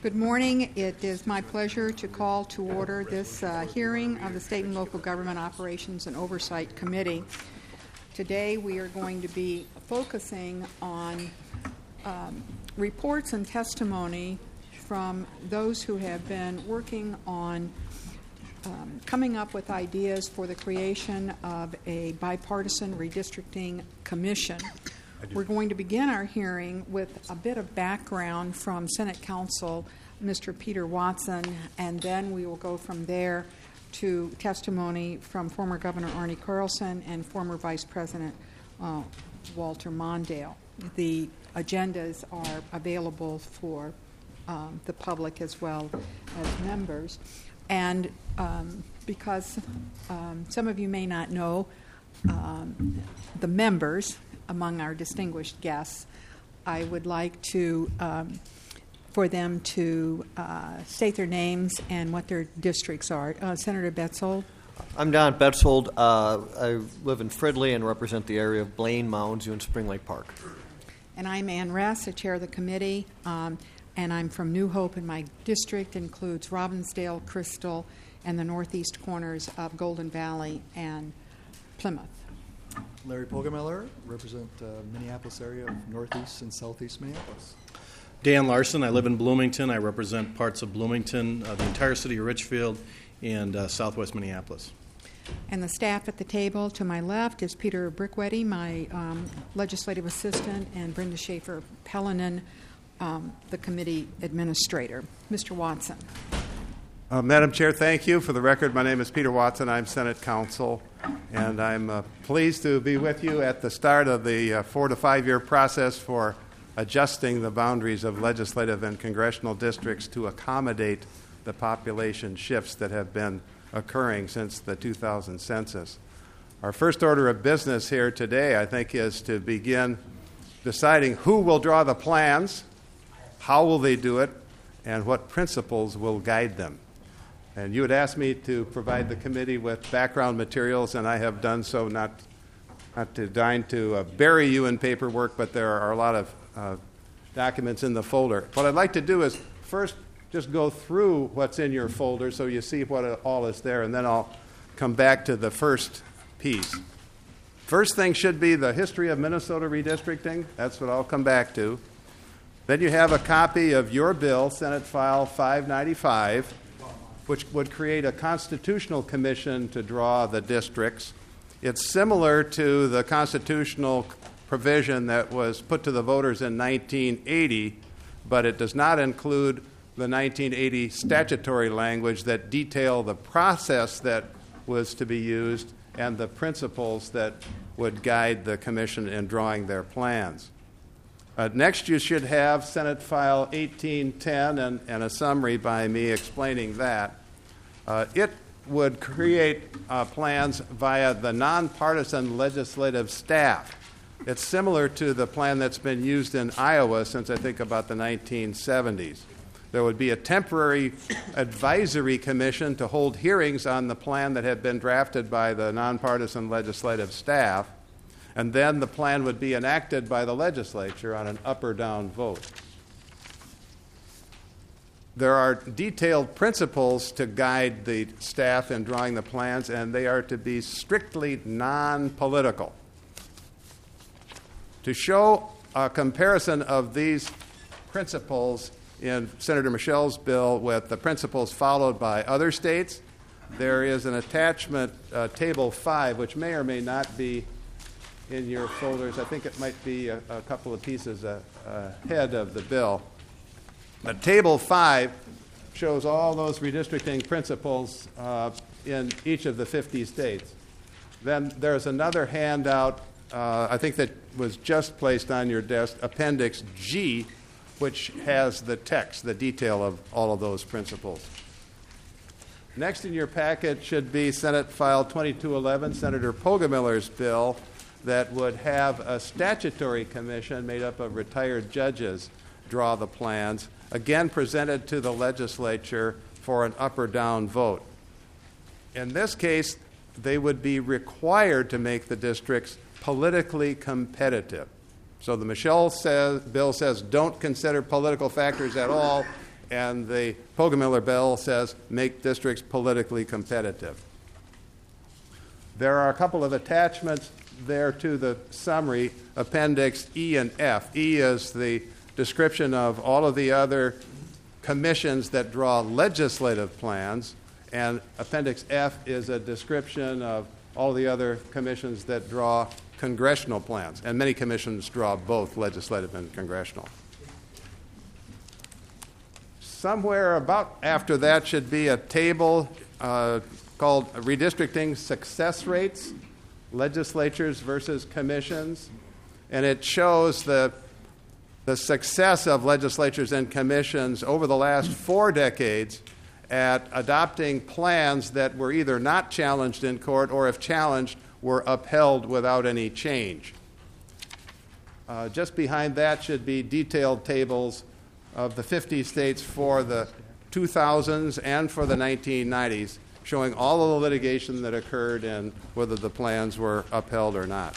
Good morning. It is my pleasure to call to order this hearing of the State and Local Government Operations and Oversight Committee. Today we are going to be focusing on reports and testimony from those who have been working on coming up with ideas for the creation of a bipartisan redistricting commission. We're going to begin our hearing with a bit of background from Senate Counsel Mr. Peter Watson, and then we will go from there to testimony from former Governor Arne Carlson and former Vice President Walter Mondale. The agendas are available for the public as well as members. And because some of you may not know the members among our distinguished guests, I would like to for them to state their names and what their districts are. Senator Betzold. I'm Don Betzold. I live in Fridley and represent the area of Blaine, Mounds View, and Spring Lake Park. And I'm Ann Ress, the chair of the committee, and I'm from New Hope, and my district includes Robbinsdale, Crystal, and the northeast corners of Golden Valley and Plymouth. Larry Pogemiller, represent Minneapolis area of northeast and southeast Minneapolis. Dan Larson, I live in Bloomington. I represent parts of Bloomington, the entire city of Richfield, and southwest Minneapolis. And the staff at the table to my left is Peter Brickwetty, my legislative assistant, and Brenda Schaefer-Pellinan, the committee administrator. Mr. Watson. Madam Chair, thank you. For the record, my name is Peter Watson. I'm Senate Counsel, and I'm pleased to be with you at the start of the 4 to 5 year process for adjusting the boundaries of legislative and congressional districts to accommodate the population shifts that have been occurring since the 2000 census. Our first order of business here today, I think, is to begin deciding who will draw the plans, how will they do it, and what principles will guide them. And you had asked me to provide the committee with background materials, and I have done so, not to deign to bury you in paperwork, but there are a lot of documents in the folder. What I'd like to do is first just go through what's in your folder so you see what all is there, and then I'll come back to the first piece. First thing should be the history of Minnesota redistricting. That's what I'll come back to. Then you have a copy of your bill, Senate File 595, which would create a constitutional commission to draw the districts. It's similar to the constitutional provision that was put to the voters in 1980, but it does not include the 1980 statutory language that detail the process that was to be used and the principles that would guide the commission in drawing their plans. Next, you should have Senate File 1810 and a summary by me explaining that. It would create plans via the nonpartisan legislative staff. It's similar to the plan that's been used in Iowa since I think about the 1970s. There would be a temporary advisory commission to hold hearings on the plan that had been drafted by the nonpartisan legislative staff, and then the plan would be enacted by the legislature on an up or down vote. There are detailed principles to guide the staff in drawing the plans, and they are to be strictly non-political. To show a comparison of these principles in Senator Michel's bill with the principles followed by other states, there is an attachment, Table 5, which may or may not be in your folders. I think it might be a couple of pieces ahead of the bill. But Table 5 shows all those redistricting principles in each of the 50 states. Then there's another handout, I think that was just placed on your desk, Appendix G, which has the text, the detail of all of those principles. Next in your packet should be Senate File 2211, Senator Pogemiller's bill that would have a statutory commission made up of retired judges draw the plans, again presented to the legislature for an up or down vote. In this case, they would be required to make the districts politically competitive. So the Michel bill says don't consider political factors at all. and the Poggemiller bill says make districts politically competitive. There are a couple of attachments there to the summary, Appendix E and F. E is the description of all of the other commissions that draw legislative plans, and Appendix F is a description of all the other commissions that draw congressional plans, and many commissions draw both legislative and congressional. Somewhere about after that should be a table called Redistricting Success Rates, Legislatures versus Commissions, and it shows the success of legislatures and commissions over the last 4 decades at adopting plans that were either not challenged in court or, if challenged, were upheld without any change. Just behind that should be detailed tables of the 50 states for the 2000s and for the 1990s, showing all of the litigation that occurred and whether the plans were upheld or not.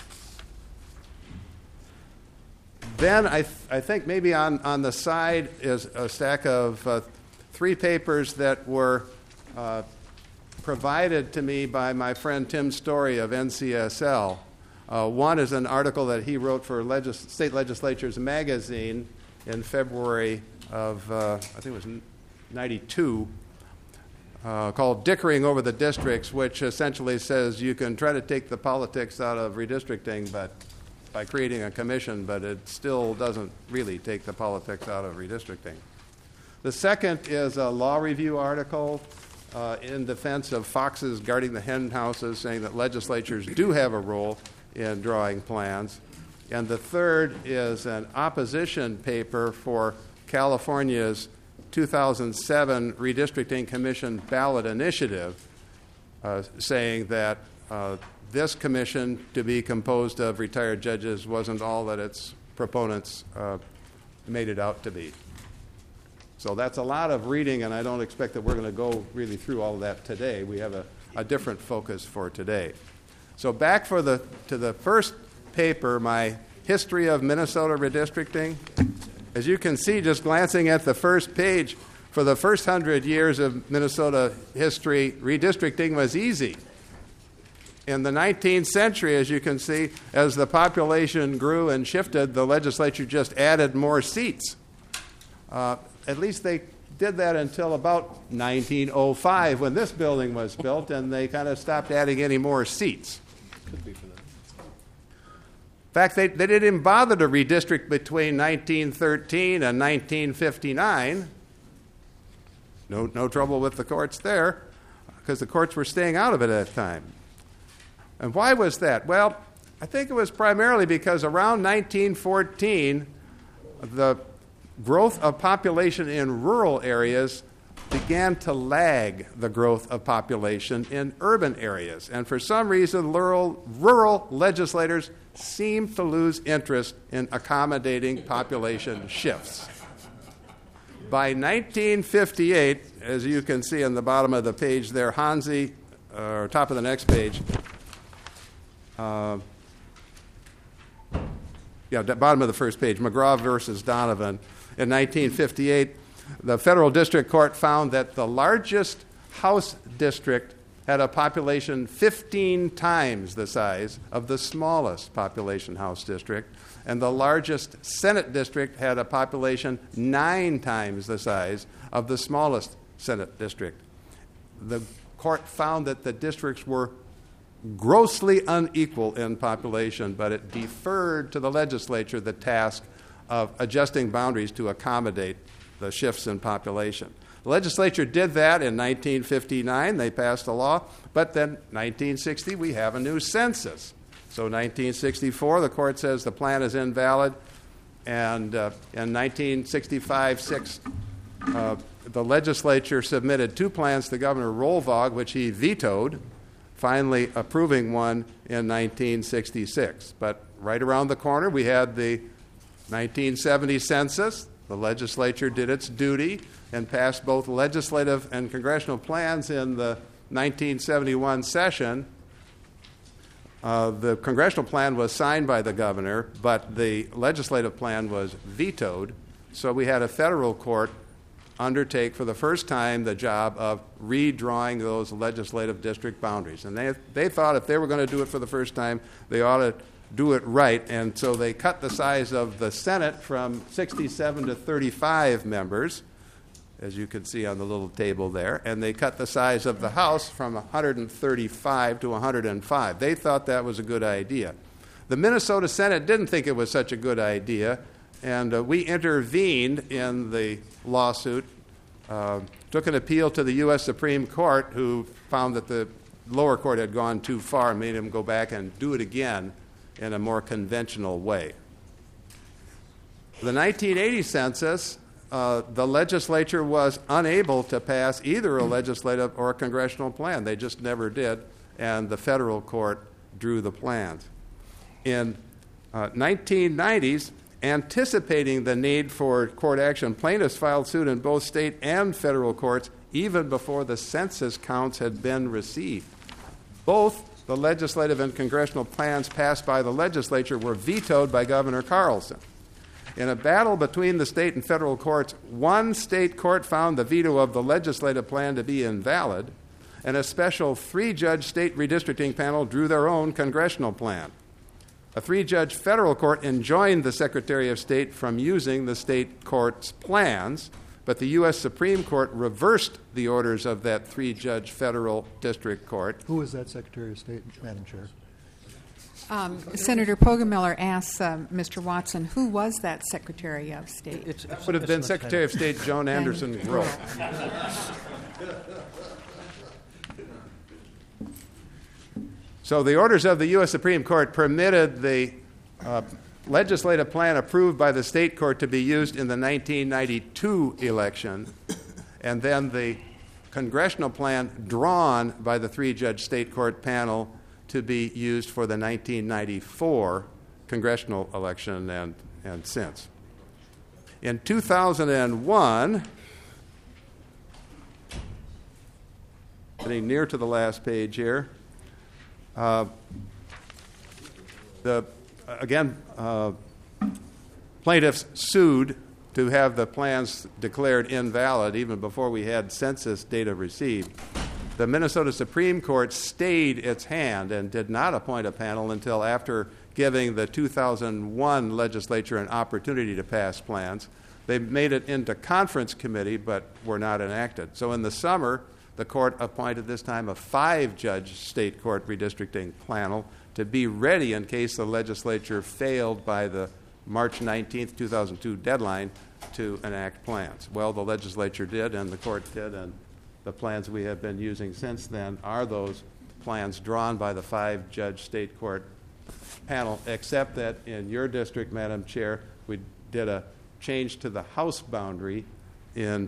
Then I think maybe on the side is a stack of 3 papers that were provided to me by my friend Tim Story of NCSL. One is an article that he wrote for State Legislatures Magazine in February of, I think it was 92, called Dickering Over the Districts, which essentially says you can try to take the politics out of redistricting by creating a commission, but it still doesn't really take the politics out of redistricting. The second is a law review article in defense of foxes guarding the hen houses, saying that legislatures do have a role in drawing plans. And the third is an opposition paper for California's 2007 Redistricting Commission ballot initiative, saying that this commission, to be composed of retired judges, wasn't all that its proponents made it out to be. So that's a lot of reading, and I don't expect that we're going to go really through all of that today. We have a different focus for today. So back to the first paper, my history of Minnesota redistricting. As you can see, just glancing at the first page, for the first 100 years of Minnesota history, redistricting was easy. In the 19th century, as you can see, as the population grew and shifted, the legislature just added more seats. At least they did that until about 1905 when this building was built, and they kind of stopped adding any more seats. Could be for that. In fact, they didn't even bother to redistrict between 1913 and 1959. No trouble with the courts there, because the courts were staying out of it at that time. And why was that? Well, I think it was primarily because around 1914, the growth of population in rural areas began to lag the growth of population in urban areas. And for some reason, rural legislators seemed to lose interest in accommodating population shifts. By 1958, as you can see on the bottom of the page there, Hansi, or top of the next page, bottom of the first page, McGraw versus Donovan. In 1958, the federal district court found that the largest House district had a population 15 times the size of the smallest population House district, and the largest Senate district had a population 9 times the size of the smallest Senate district. The court found that the districts were grossly unequal in population, but it deferred to the legislature the task of adjusting boundaries to accommodate the shifts in population. The legislature did that in 1959. They passed a law, but then 1960 we have a new census. So 1964 the court says the plan is invalid, and in 1965-6 the legislature submitted 2 plans to Governor Rolvog, which he vetoed, finally approving one in 1966. But right around the corner we had the 1970 census. The legislature did its duty and passed both legislative and congressional plans in the 1971 session. The congressional plan was signed by the governor, but the legislative plan was vetoed. So we had a federal court undertake for the first time the job of redrawing those legislative district boundaries. And they thought if they were going to do it for the first time, they ought to do it right. And so they cut the size of the Senate from 67 to 35 members, as you can see on the little table there, and they cut the size of the House from 135 to 105. They thought that was a good idea. The Minnesota Senate didn't think it was such a good idea, and we intervened in the lawsuit, took an appeal to the U.S. Supreme Court, who found that the lower court had gone too far and made him go back and do it again in a more conventional way. The 1980 census, the legislature was unable to pass either a legislative or a congressional plan. They just never did, and the federal court drew the plans. In 1990s, anticipating the need for court action, plaintiffs filed suit in both state and federal courts even before the census counts had been received. Both the legislative and congressional plans passed by the legislature were vetoed by Governor Carlson. In a battle between the state and federal courts, one state court found the veto of the legislative plan to be invalid, and a special 3-judge state redistricting panel drew their own congressional plan. A 3-judge federal court enjoined the Secretary of State from using the state court's plans, but the U.S. Supreme Court reversed the orders of that 3-judge federal district court. Who is that Secretary of State, Madam Chair? Senator Pogemiller asks Mr. Watson, who was that Secretary of State? It would have been Secretary of State Joan Anderson Groh. So the orders of the U.S. Supreme Court permitted the legislative plan approved by the state court to be used in the 1992 election, and then the congressional plan drawn by the 3-judge state court panel to be used for the 1994 congressional election and since. In 2001, getting near to the last page here, plaintiffs sued to have the plans declared invalid even before we had census data received. The Minnesota Supreme Court stayed its hand and did not appoint a panel until after giving the 2001 legislature an opportunity to pass plans. They made it into conference committee but were not enacted. So in the summer, the court appointed this time a 5-judge state court redistricting panel to be ready in case the legislature failed by the March 19, 2002 deadline to enact plans. Well, the legislature did and the court did, and the plans we have been using since then are those plans drawn by the 5-judge state court panel, except that in your district, Madam Chair, we did a change to the House boundary in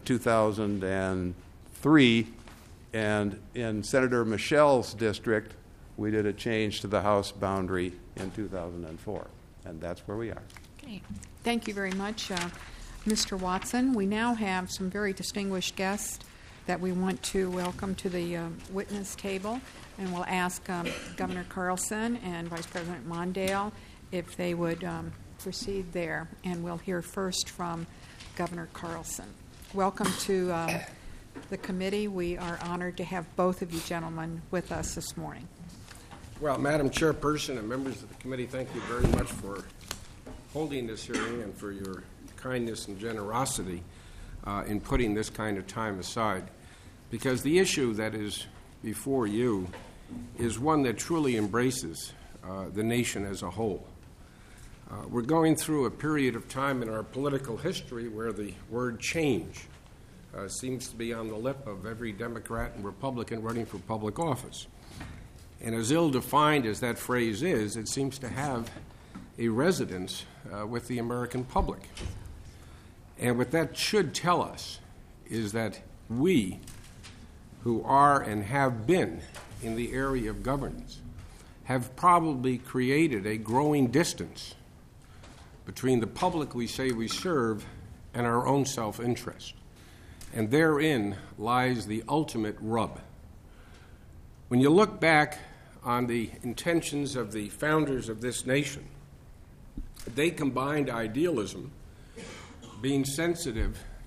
2003, and in Senator Michelle's district, we did a change to the House boundary in 2004, and that's where we are. Okay. Thank you very much, Mr. Watson. We now have some very distinguished guests that we want to welcome to the witness table, and we'll ask Governor Carlson and Vice President Mondale if they would proceed there, and we'll hear first from Governor Carlson. Welcome to the committee. We are honored to have both of you gentlemen with us this morning. Well, Madam Chairperson and members of the committee, thank you very much for holding this hearing and for your kindness and generosity in putting this kind of time aside, because the issue that is before you is one that truly embraces the nation as a whole. We're going through a period of time in our political history where the word change seems to be on the lip of every Democrat and Republican running for public office. And as ill-defined as that phrase is, it seems to have a resonance with the American public. And what that should tell us is that we, who are and have been in the area of governance, have probably created a growing distance between the public we say we serve and our own self-interest. And therein lies the ultimate rub. When you look back on the intentions of the founders of this nation, they combined idealism, being sensitive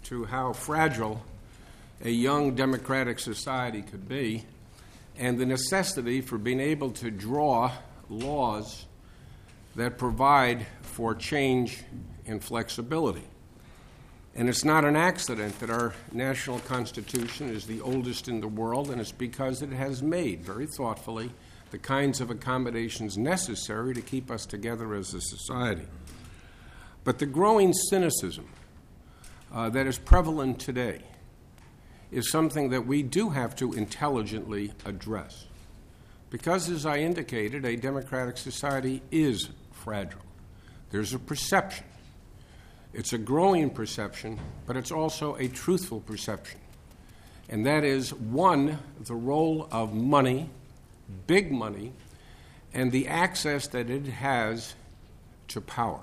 to how fragile a young democratic society could be and the necessity for being able to draw laws that provide for change and flexibility. And it's not an accident that our national Constitution is the oldest in the world, and it's because it has made, very thoughtfully, the kinds of accommodations necessary to keep us together as a society. But the growing cynicism that is prevalent today is something that we do have to intelligently address. Because, as I indicated, a democratic society is fragile. There's a perception. It's a growing perception, but it's also a truthful perception. And that is, one, the role of money, big money, and the access that it has to power,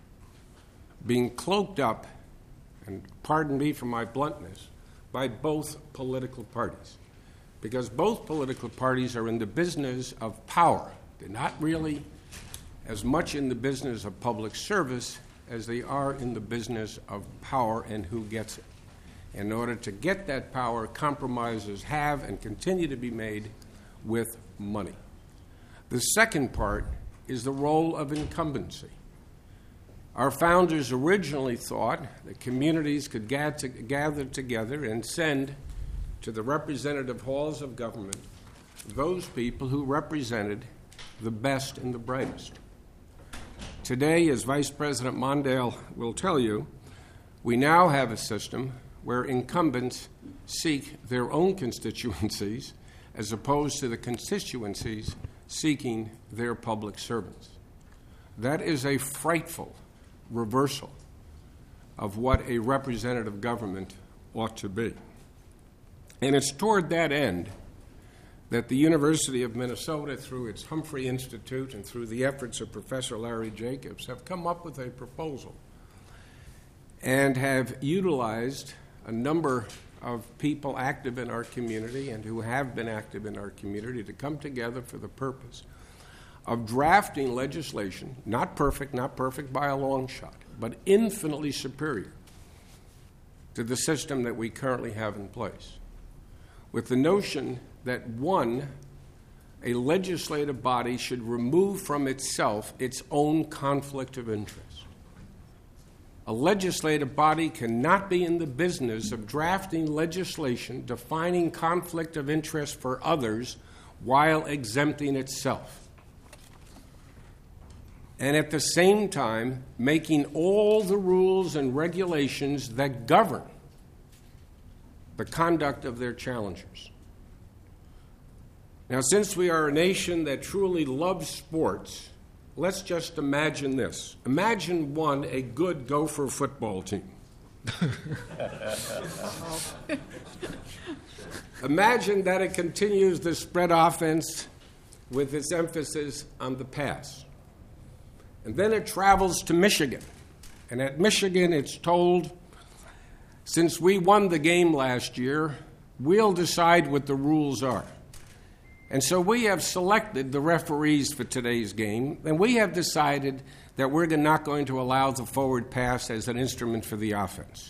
being cloaked up, and pardon me for my bluntness, by both political parties. Because both political parties are in the business of power. They're not really as much in the business of public service as they are in the business of power and who gets it. In order to get that power, compromises have and continue to be made with money. The second part is the role of incumbency. Our founders originally thought that communities could gather together and send to the representative halls of government those people who represented the best and the brightest. Today, as Vice President Mondale will tell you, we now have a system where incumbents seek their own constituencies as opposed to the constituencies seeking their public servants. That is a frightful reversal of what a representative government ought to be. And it's toward that end that the University of Minnesota, through its Humphrey Institute and through the efforts of Professor Larry Jacobs, have come up with a proposal and have utilized a number of people active in our community and who have been active in our community to come together for the purpose of drafting legislation, not perfect by a long shot, but infinitely superior to the system that we currently have in place, with the notion that, one, a legislative body should remove from itself its own conflict of interest. A legislative body cannot be in the business of drafting legislation defining conflict of interest for others while exempting itself. And at the same time, making all the rules and regulations that govern the conduct of their challengers. Now, since we are a nation that truly loves sports, let's just imagine this. Imagine, one, a good Gopher football team. Imagine that it continues the spread offense with its emphasis on the pass. And then it travels to Michigan. And at Michigan, it's told, since we won the game last year, we'll decide what the rules are. And so we have selected the referees for today's game, and we have decided that we're not going to allow the forward pass as an instrument for the offense.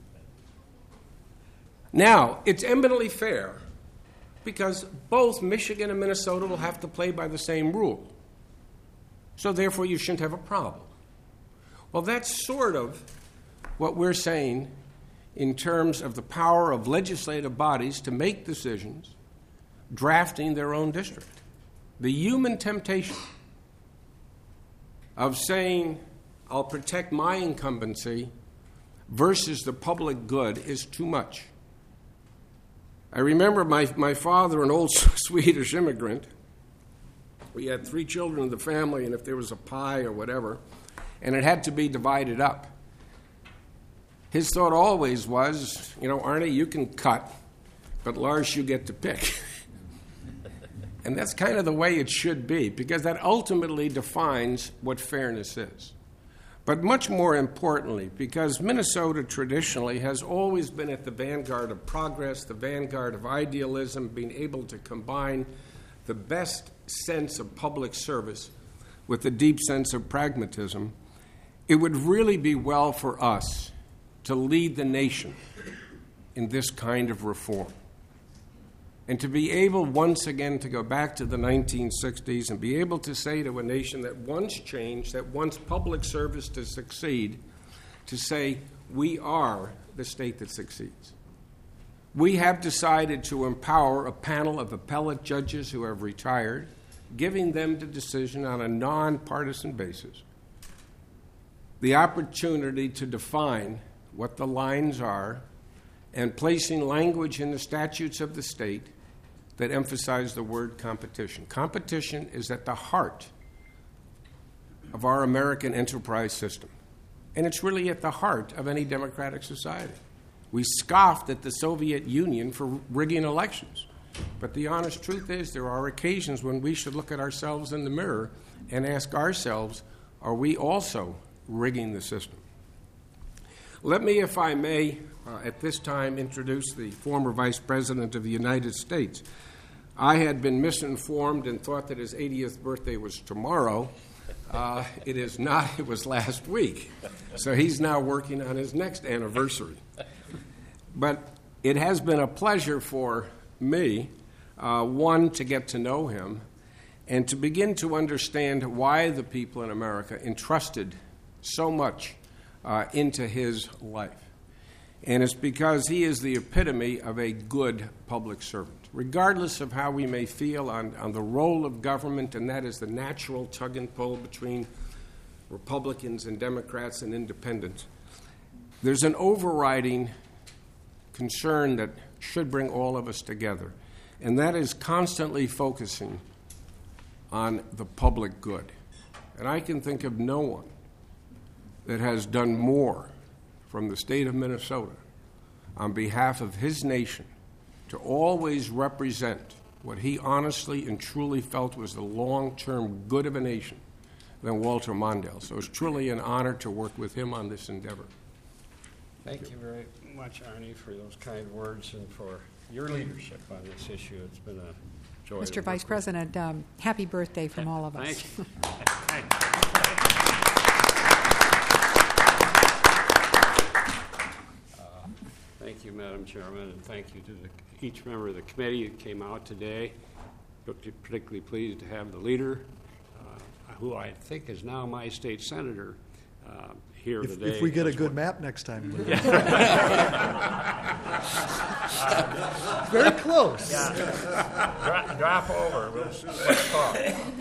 Now, it's eminently fair because both Michigan and Minnesota will have to play by the same rule. So therefore, you shouldn't have a problem. Well, that's sort of what we're saying in terms of the power of legislative bodies to make decisions drafting their own district. The human temptation of saying, I'll protect my incumbency versus the public good is too much. I remember my father, an old Swedish immigrant. We had 3 children in the family, and if there was a pie or whatever, and it had to be divided up, his thought always was, Arnie, you can cut, but Lars, you get to pick. And that's kind of the way it should be, because that ultimately defines what fairness is. But much more importantly, because Minnesota traditionally has always been at the vanguard of progress, the vanguard of idealism, being able to combine the best sense of public service with a deep sense of pragmatism, it would really be well for us to lead the nation in this kind of reform. And to be able once again to go back to the 1960s and be able to say to a nation that wants change, that wants public service to succeed, to say, we are the state that succeeds. We have decided to empower a panel of appellate judges who have retired, giving them the decision on a nonpartisan basis, the opportunity to define what the lines are, and placing language in the statutes of the state that emphasize the word competition. Competition is at the heart of our American enterprise system, and it's really at the heart of any democratic society. We scoffed at the Soviet Union for rigging elections, but the honest truth is there are occasions when we should look at ourselves in the mirror and ask ourselves, are we also rigging the system? Let me, if I may, at this time introduce the former Vice President of the United States. I had been misinformed and thought that his 80th birthday was tomorrow. It is not. It was last week. So he's now working on his next anniversary. But it has been a pleasure for me, one, to get to know him and to begin to understand why the people in America entrusted so much into his life. And it's because he is the epitome of a good public servant. Regardless of how we may feel on the role of government, and that is the natural tug and pull between Republicans and Democrats and independents, there's an overriding concern that should bring all of us together, and that is constantly focusing on the public good. And I can think of no one that has done more from the state of Minnesota on behalf of his nation to always represent what he honestly and truly felt was the long-term good of a nation than Walter Mondale. So it's truly an honor to work with him on this endeavor. Thank you very much, Arnie, for those kind words and for your leadership on this issue. It's been a joy. Mr. Vice President, happy birthday from all of us. Thank you. Thank you, Madam Chairman, and thank you to each member of the committee who came out today. Particularly pleased to have the leader, who I think is now my state senator, here today. If we get a good map next time. Very close. Yeah. Drop over. Let's talk.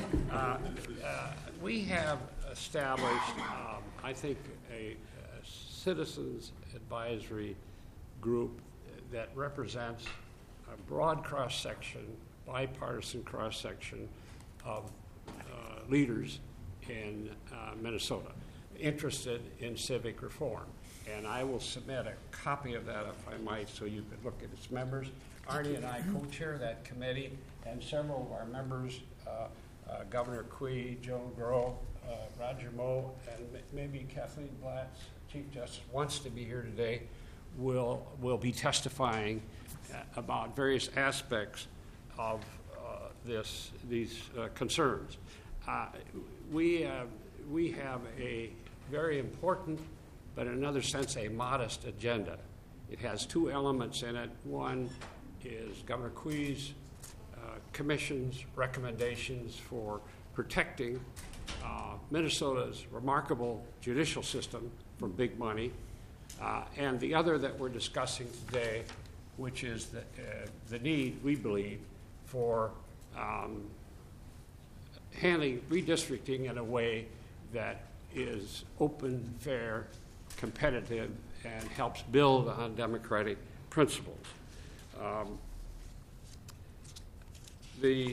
We have established, I think, a citizens advisory group that represents a broad cross-section, bipartisan cross-section of leaders in Minnesota interested in civic reform. And I will submit a copy of that, if I might, so you could look at its members. Arnie and I co-chair that committee, and several of our members, Governor Quee, Joe Groh, Roger Moe, and maybe Kathleen Blatz, Chief Justice, wants to be here today, will be testifying about various aspects of these concerns. We have a very important, but in another sense, a modest agenda. It has two elements in it. One is Governor Quee's commission's recommendations for protecting Minnesota's remarkable judicial system from big money, and the other that we're discussing today, which is the need, we believe, for handling redistricting in a way that is open, fair, competitive, and helps build on democratic principles. The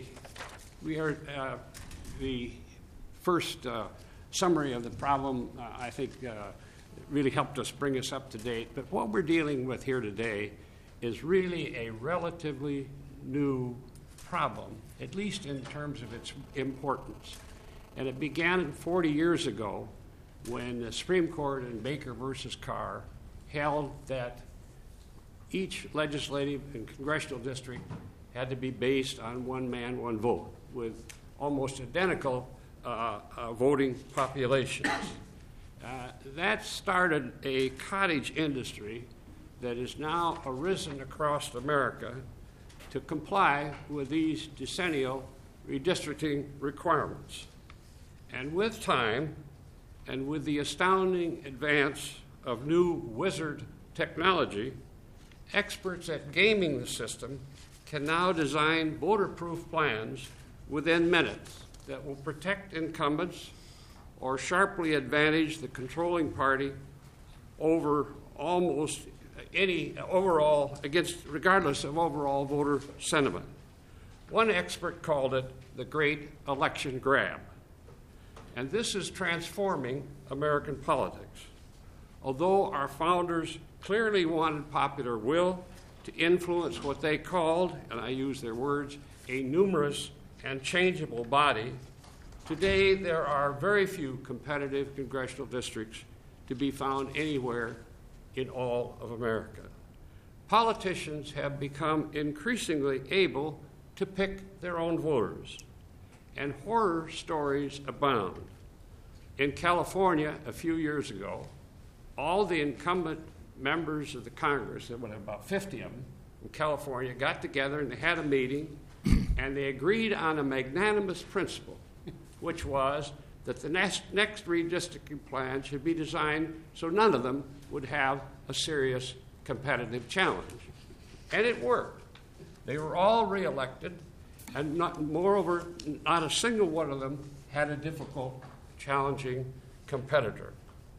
first summary of the problem, I think, really helped us bring us up to date. But what we're dealing with here today is really a relatively new problem, at least in terms of its importance. And it began 40 years ago when the Supreme Court in Baker versus Carr held that each legislative and congressional district had to be based on one man, one vote, with almost identical voting populations. That started a cottage industry that has now arisen across America to comply with these decennial redistricting requirements. And with time, and with the astounding advance of new wizard technology, experts at gaming the system can now design voter-proof plans within minutes that will protect incumbents or sharply advantage the controlling party over almost any overall, regardless of overall voter sentiment. One expert called it the great election grab. And this is transforming American politics. Although our founders clearly wanted popular will to influence what they called, and I use their words, a numerous and changeable body, today there are very few competitive congressional districts to be found anywhere in all of America. Politicians have become increasingly able to pick their own voters, and horror stories abound. In California, a few years ago, all the incumbent members of the Congress, there were about 50 of them in California, got together and they had a meeting, and they agreed on a magnanimous principle, which was that the next redistricting plan should be designed so none of them would have a serious competitive challenge. And it worked. They were all reelected, and moreover, not a single one of them had a difficult, challenging competitor.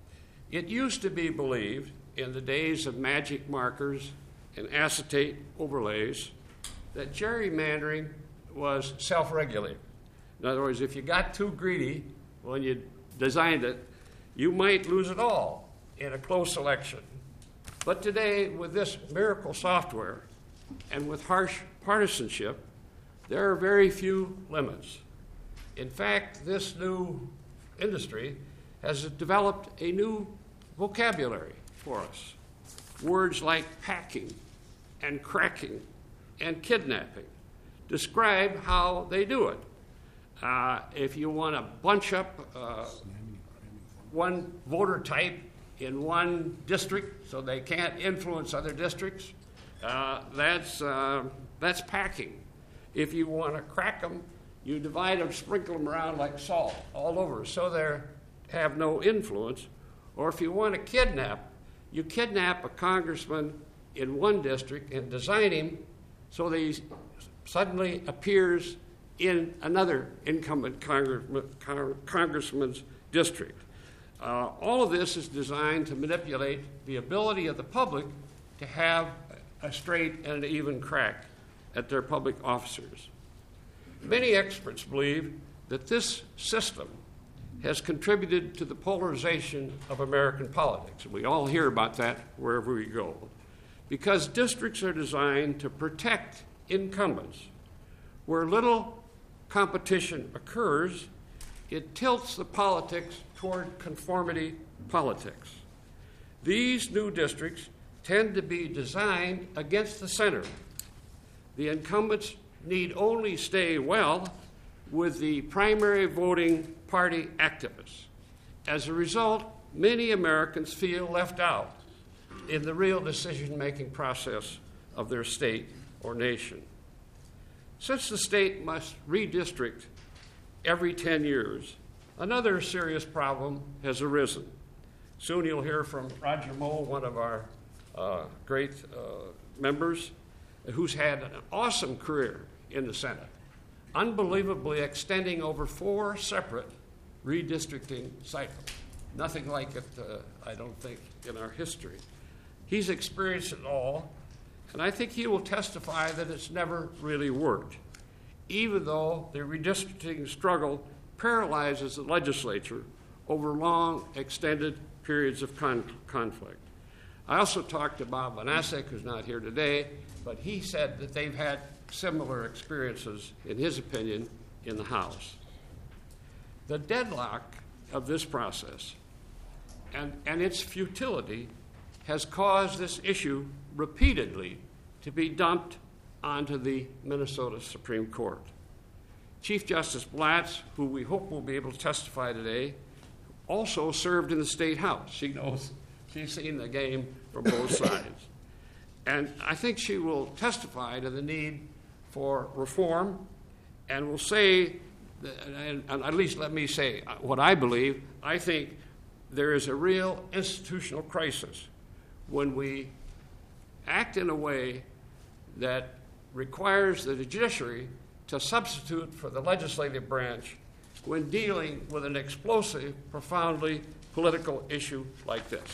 It used to be believed in the days of magic markers and acetate overlays that gerrymandering was self-regulating. In other words, if you got too greedy when you designed it, you might lose it all in a close election. But today, with this miracle software and with harsh partisanship, there are very few limits. In fact, this new industry has developed a new vocabulary for us. Words like packing and cracking and kidnapping describe how they do it. If you want to bunch up one voter type in one district so they can't influence other districts, that's packing. If you want to crack them, you divide them, sprinkle them around like salt all over so they have no influence. Or if you want to kidnap, you kidnap a congressman in one district and design him so that he suddenly appears in another incumbent congressman's district. All of this is designed to manipulate the ability of the public to have a straight and an even crack at their public officers. Many experts believe that this system has contributed to the polarization of American politics. We all hear about that wherever we go. Because districts are designed to protect incumbents. Where little competition occurs, it tilts the politics toward conformity politics. These new districts tend to be designed against the center. The incumbents need only stay well with the primary voting party activists. As a result, many Americans feel left out in the real decision-making process of their state or nation. Since the state must redistrict every 10 years, another serious problem has arisen. Soon you'll hear from Roger Moe, one of our great members, who's had an awesome career in the Senate, unbelievably extending over 4 separate redistricting cycles. Nothing like it, I don't think, in our history. He's experienced it all, and I think he will testify that it's never really worked, even though the redistricting struggle paralyzes the legislature over long, extended periods of conflict. I also talked to Bob Vanasek, who's not here today, but he said that they've had similar experiences, in his opinion, in the House. The deadlock of this process and its futility has caused this issue repeatedly to be dumped onto the Minnesota Supreme Court. Chief Justice Blatz, who we hope will be able to testify today, also served in the State House. She knows, she's seen the game from both sides. And I think she will testify to the need for reform and will say, and at least let me say what I believe, I think there is a real institutional crisis when we act in a way that requires the judiciary to substitute for the legislative branch when dealing with an explosive, profoundly political issue like this.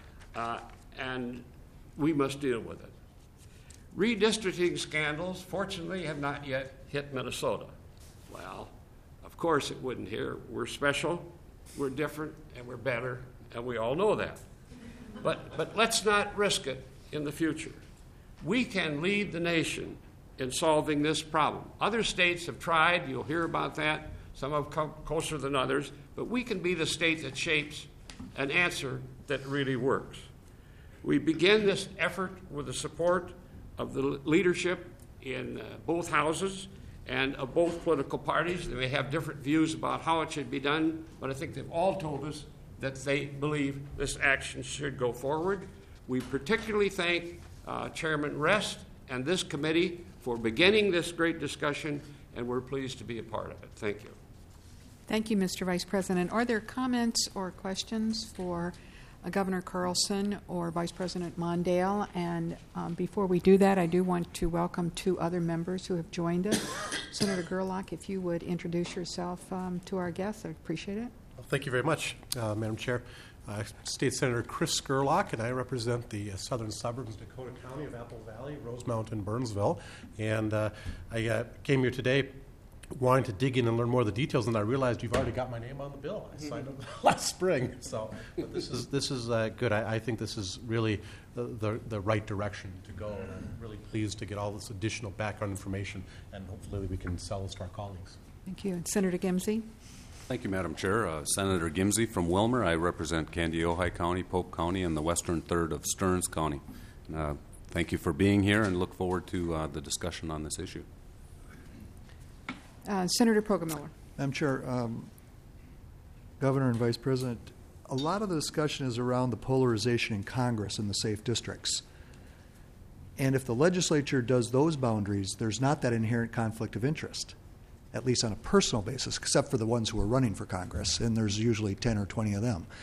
And we must deal with it. Redistricting scandals, fortunately, have not yet hit Minnesota. Well, of course it wouldn't here. We're special, we're different, and we're better, and we all know that. But let's not risk it in the future. We can lead the nation in solving this problem. Other states have tried. You'll hear about that. Some have come closer than others. But we can be the state that shapes an answer that really works. We begin this effort with the support of the leadership in both houses and of both political parties. They may have different views about how it should be done, but I think they've all told us that they believe this action should go forward. We particularly thank Chairman Rest and this committee for beginning this great discussion, and we're pleased to be a part of it. Thank you. Thank you, Mr. Vice President. Are there comments or questions for Governor Carlson or Vice President Mondale? And before we do that, I do want to welcome two other members who have joined us. Senator Gerlach, if you would introduce yourself to our guests, I'd appreciate it. Well, thank you very much, Madam Chair. State Senator Chris Gerlach, and I represent the southern suburbs of Dakota County of Apple Valley, Rosemount, and Burnsville. And I came here today wanting to dig in and learn more of the details, and I realized you've already got my name on the bill. I signed up last spring, so this is good. I think this is really the right direction to go, and I'm really pleased to get all this additional background information, and hopefully we can sell this to our colleagues. Thank you. And Senator Gimsey? Thank you, Madam Chair. Senator Gimsey from Wilmer. I represent Kandiyohi County, Polk County, and the western third of Stearns County. Thank you for being here, and look forward to the discussion on this issue. Senator Poggemiller. Madam Chair, Governor and Vice President, a lot of the discussion is around the polarization in Congress and the safe districts. And if the legislature does those boundaries, there's not that inherent conflict of interest, at least on a personal basis, except for the ones who are running for Congress, and there's usually 10 or 20 of them.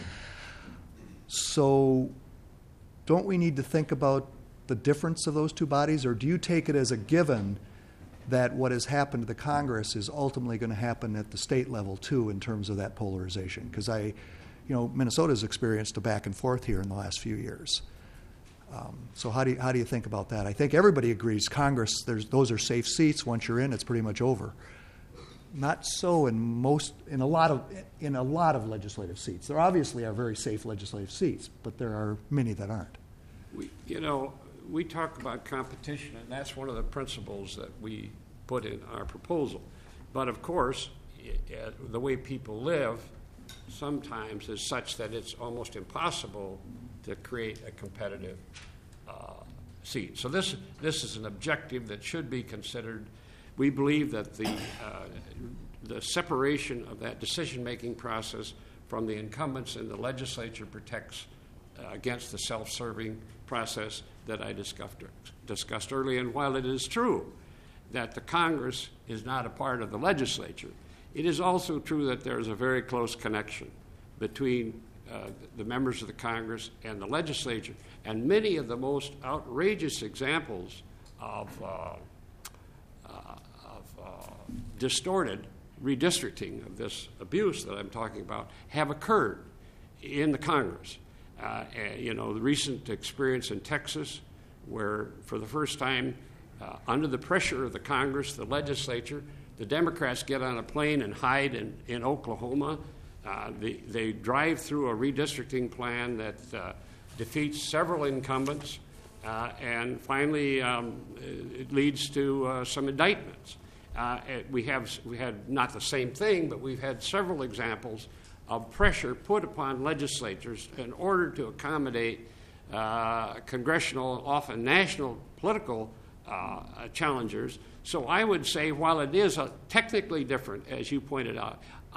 So don't we need to think about the difference of those two bodies, or do you take it as a given that what has happened to the Congress is ultimately going to happen at the state level too in terms of that polarization? Because Minnesota's experienced a back and forth here in the last few years. So how do you think about that? I think everybody agrees Congress, those are safe seats. Once you're in, it's pretty much over. Not so in a lot of legislative seats. There obviously are very safe legislative seats, but there are many that aren't. We talk about competition, and that's one of the principles that we put in our proposal. But of course, the way people live sometimes is such that it's almost impossible to create a competitive seat. So this is an objective that should be considered. We believe that the separation of that decision-making process from the incumbents in the legislature protects against the self-serving process that I discussed earlier. And while it is true that the Congress is not a part of the legislature, it is also true that there is a very close connection between the members of the Congress and the legislature. And many of the most outrageous examples of distorted redistricting of this abuse that I'm talking about have occurred in the Congress. The recent experience in Texas, where for the first time, under the pressure of the Congress, the legislature, the Democrats get on a plane and hide in Oklahoma. They drive through a redistricting plan that defeats several incumbents, and finally it leads to some indictments. We had not the same thing, but we've had several examples of pressure put upon legislatures in order to accommodate congressional, often national political challengers. So I would say, while it is technically different, as you pointed out,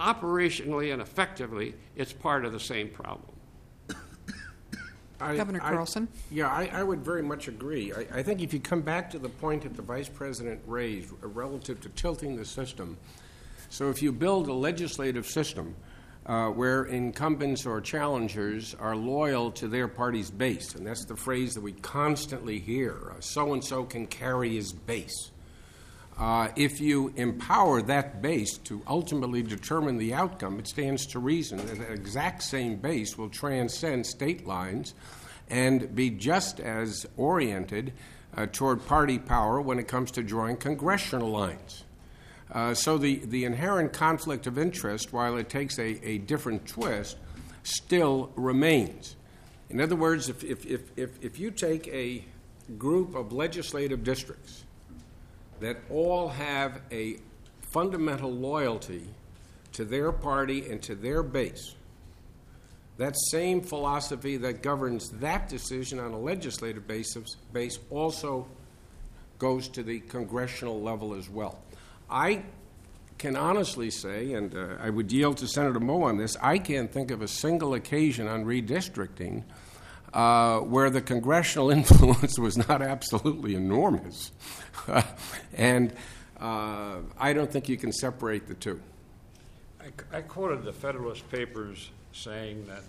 operationally and effectively, it's part of the same problem. Governor Carlson? I would very much agree. I think if you come back to the point that the Vice President raised relative to tilting the system, so if you build a legislative system where incumbents or challengers are loyal to their party's base, and that's the phrase that we constantly hear, so-and-so can carry his base. If you empower that base to ultimately determine the outcome, it stands to reason that the exact same base will transcend state lines and be just as oriented toward party power when it comes to drawing congressional lines. So the inherent conflict of interest, while it takes a different twist, still remains. In other words, if you take a group of legislative districts that all have a fundamental loyalty to their party and to their base, that same philosophy that governs that decision on a legislative base also goes to the congressional level as well. I can honestly say, and I would yield to Senator Moe on this, I can't think of a single occasion on redistricting where the congressional influence was not absolutely enormous. And I don't think you can separate the two. I quoted the Federalist Papers saying that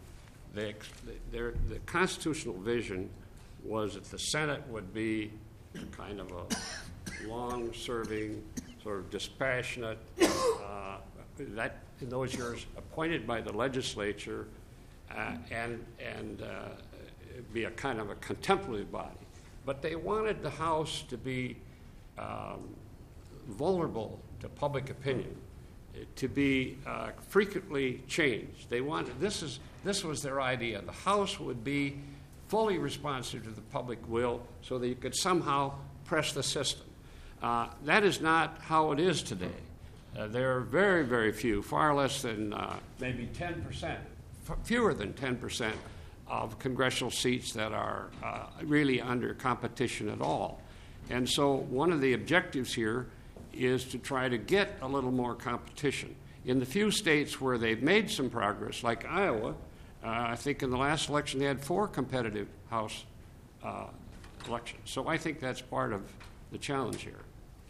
the constitutional vision was that the Senate would be kind of a long-serving, sort of dispassionate, that in those years appointed by the legislature, and be a kind of a contemplative body. But they wanted the House to be vulnerable to public opinion, to be frequently changed. They wanted this was their idea. The House would be fully responsive to the public will, so that you could somehow press the system. That is not how it is today. There are very, very few, far less than maybe 10%, fewer than 10% of congressional seats that are really under competition at all. And so one of the objectives here is to try to get a little more competition. In the few states where they've made some progress, like Iowa, I think in the last election they had 4 competitive House elections. So I think that's part of the challenge here.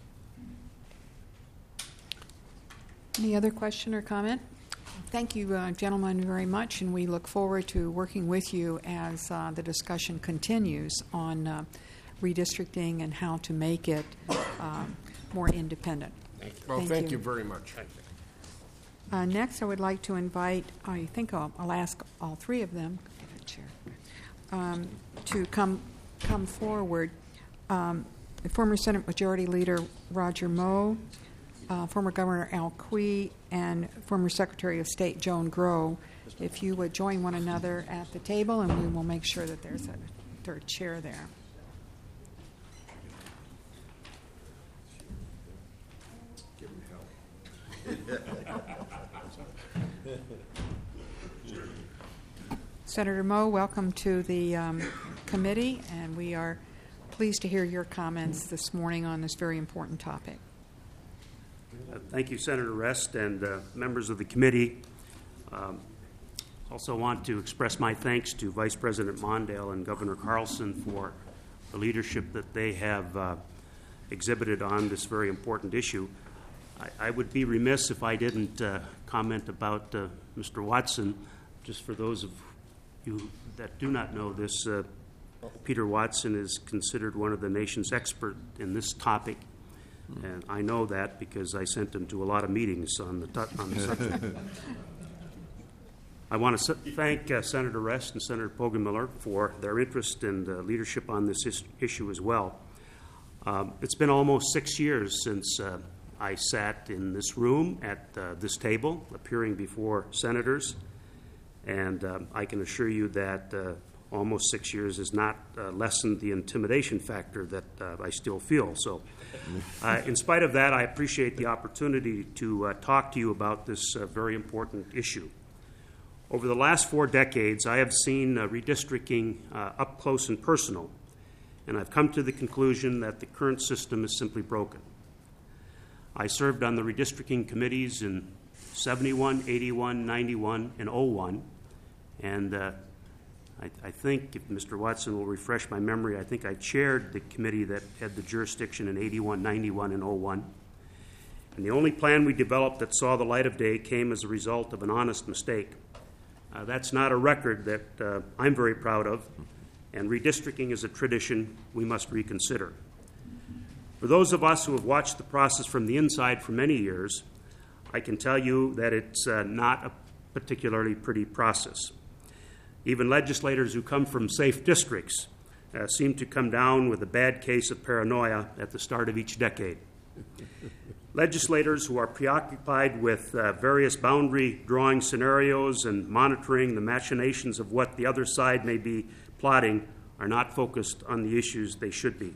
Any other question or comment? Thank you, gentlemen, very much, and we look forward to working with you as the discussion continues on redistricting and how to make it more independent. Thank you. Well, thank you very much. Next, I would like to invite, I think I'll ask all 3 of them, to come forward. Former Senate Majority Leader Roger Moe, former Governor Al Quie, and former Secretary of State Joan Grow. If you would join one another at the table, and we will make sure that there's a third chair there. Senator Moe, welcome to the committee, and we are pleased to hear your comments this morning on this very important topic. Thank you, Senator Rest, and members of the committee. Also want to express my thanks to Vice President Mondale and Governor Carlson for the leadership that they have exhibited on this very important issue. I would be remiss if I didn't comment about Mr. Watson. Just for those of you that do not know this, Peter Watson is considered one of the nation's experts in this topic, and I know that because I sent him to a lot of meetings on the subject. I want to thank Senator Rest and Senator Pogemiller for their interest and leadership on this issue as well. It's been almost 6 years since I sat in this room at this table, appearing before senators, and I can assure you that almost 6 years has not lessened the intimidation factor that I still feel. So in spite of that, I appreciate the opportunity to talk to you about this very important issue. Over the last 4 decades, I have seen redistricting up close and personal, and I've come to the conclusion that the current system is simply broken. I served on the redistricting committees in 71, 81, 91, and 01. And I think, if Mr. Watson will refresh my memory, I think I chaired the committee that had the jurisdiction in 81, 91, and 01. And the only plan we developed that saw the light of day came as a result of an honest mistake. That's not a record that I'm very proud of, and redistricting is a tradition we must reconsider. For those of us who have watched the process from the inside for many years, I can tell you that it's not a particularly pretty process. Even legislators who come from safe districts seem to come down with a bad case of paranoia at the start of each decade. Legislators who are preoccupied with various boundary drawing scenarios and monitoring the machinations of what the other side may be plotting are not focused on the issues they should be.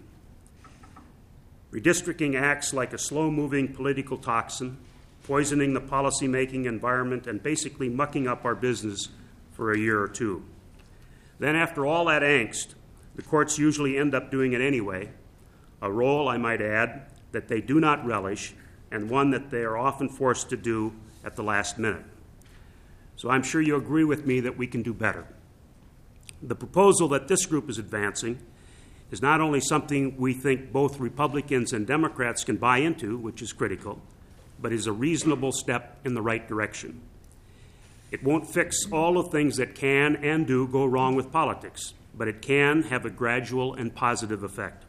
Redistricting acts like a slow-moving political toxin, poisoning the policy-making environment and basically mucking up our business for a year or two. Then, after all that angst, the courts usually end up doing it anyway, a role, I might add, that they do not relish and one that they are often forced to do at the last minute. So I'm sure you agree with me that we can do better. The proposal that this group is advancing is not only something we think both Republicans and Democrats can buy into, which is critical, but is a reasonable step in the right direction. It won't fix all the things that can and do go wrong with politics, but it can have a gradual and positive effect.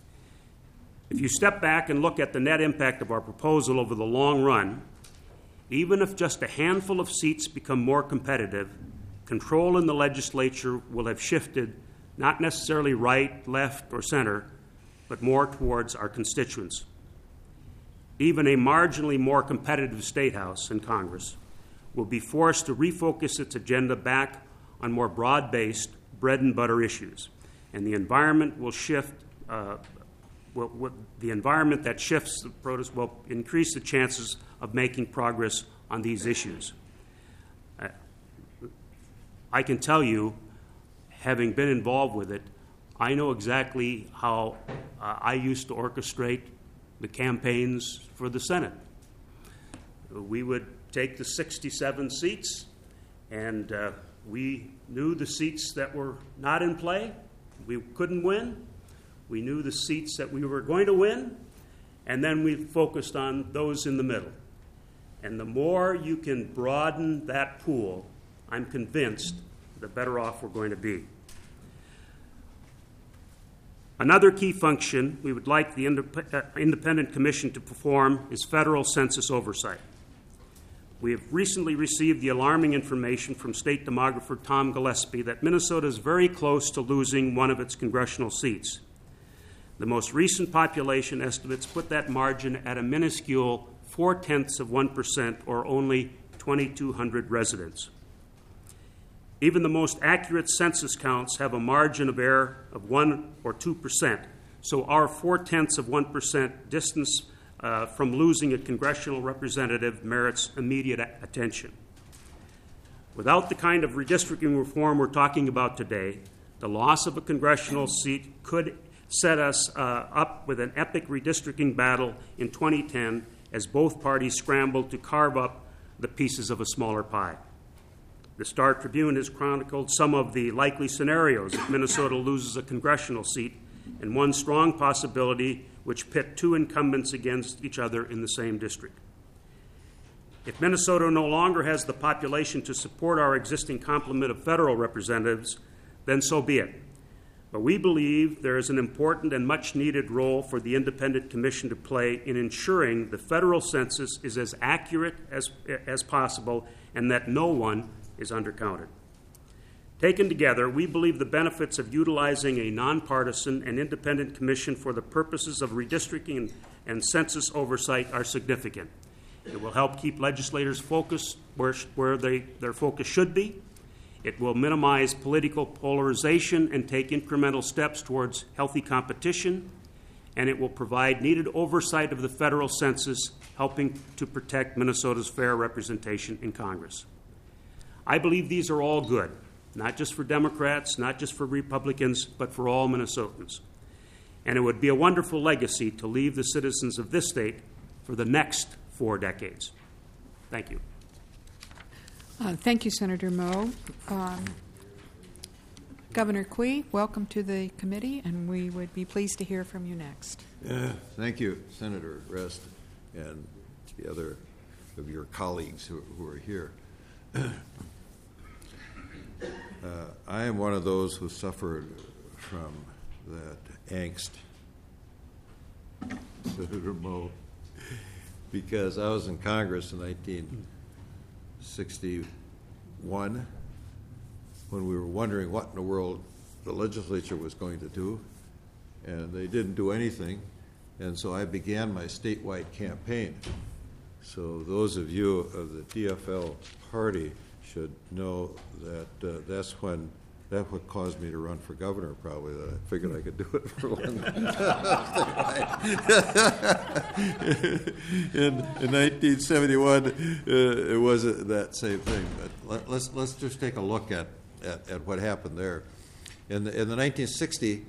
If you step back and look at the net impact of our proposal over the long run, even if just a handful of seats become more competitive, control in the legislature will have shifted not necessarily right, left, or center, but more towards our constituents. Even a marginally more competitive state house and Congress will be forced to refocus its agenda back on more broad-based bread-and-butter issues, and the environment will shift. The environment that shifts the produce will increase the chances of making progress on these issues. I can tell you, having been involved with it, I know exactly how I used to orchestrate the campaigns for the Senate. We would take the 67 seats, and we knew the seats that were not in play, we couldn't win. We knew the seats that we were going to win, and then we focused on those in the middle. And the more you can broaden that pool, I'm convinced the better off we're going to be. Another key function we would like the Independent Commission to perform is federal census oversight. We have recently received the alarming information from state demographer Tom Gillespie that Minnesota is very close to losing one of its congressional seats. The most recent population estimates put that margin at a minuscule 0.4%, or only 2,200 residents. Even the most accurate census counts have a margin of error of 1 or 2%, so our 0.4% distance from losing a congressional representative merits immediate attention. Without the kind of redistricting reform we're talking about today, the loss of a congressional seat could set us up with an epic redistricting battle in 2010 as both parties scrambled to carve up the pieces of a smaller pie. The Star Tribune has chronicled some of the likely scenarios if Minnesota loses a congressional seat, and one strong possibility which pit two incumbents against each other in the same district. If Minnesota no longer has the population to support our existing complement of federal representatives, then so be it. But we believe there is an important and much-needed role for the Independent Commission to play in ensuring the federal census is as accurate as possible and that no one is undercounted. Taken together, we believe the benefits of utilizing a nonpartisan and independent commission for the purposes of redistricting and census oversight are significant. It will help keep legislators focused where their focus should be. It will minimize political polarization and take incremental steps towards healthy competition. And it will provide needed oversight of the federal census, helping to protect Minnesota's fair representation in Congress. I believe these are all good, not just for Democrats, not just for Republicans, but for all Minnesotans. And it would be a wonderful legacy to leave the citizens of this state for the next 4 decades. Thank you. Thank you, Senator Moe. Governor Quee, welcome to the committee, and we would be pleased to hear from you next. Thank you, Senator Rest, and the other of your colleagues who are here. I am one of those who suffered from that angst, Senator Moe, because I was in Congress in 1961 when we were wondering what in the world the legislature was going to do, and they didn't do anything, and so I began my statewide campaign. So those of you of the DFL party should know that that's what caused me to run for governor, probably, that I figured I could do it for one. In 1971, it wasn't that same thing. But let's just take a look at what happened there. In the 1960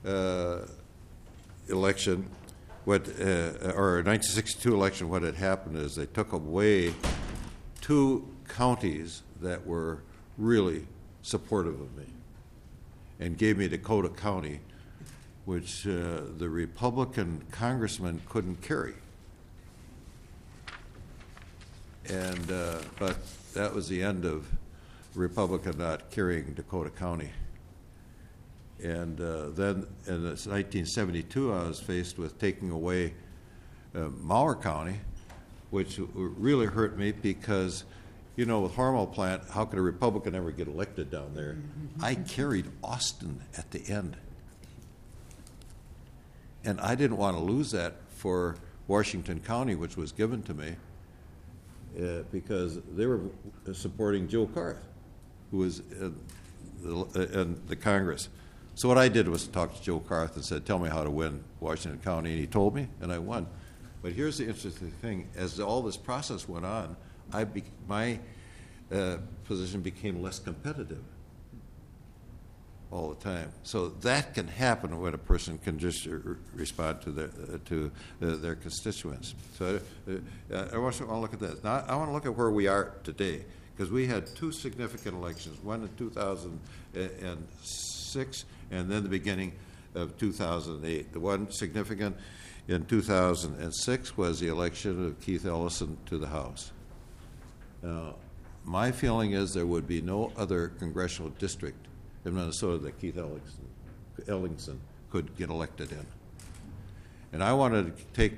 election, or 1962 election, what had happened is they took away 2 counties that were really supportive of me and gave me Dakota County, which the Republican congressman couldn't carry. And but that was the end of Republican not carrying Dakota County. And then in 1972, I was faced with taking away Mower County, which really hurt me because, you know, with Hormel plant, how could a Republican ever get elected down there? I carried Austin at the end. And I didn't want to lose that for Washington County, which was given to me, because they were supporting Joe Carth, who was in the Congress. So what I did was talk to Joe Carth and said, tell me how to win Washington County, and he told me, and I won. But here's the interesting thing. As all this process went on, my position became less competitive all the time. So that can happen when a person can just respond to their constituents. So I want to look at this. Now, I want to look at where we are today, because we had 2 significant elections, one in 2006 and then the beginning of 2008. The one significant in 2006 was the election of Keith Ellison to the House. Now, my feeling is there would be no other congressional district in Minnesota that Keith Ellingson could get elected in. And I wanted to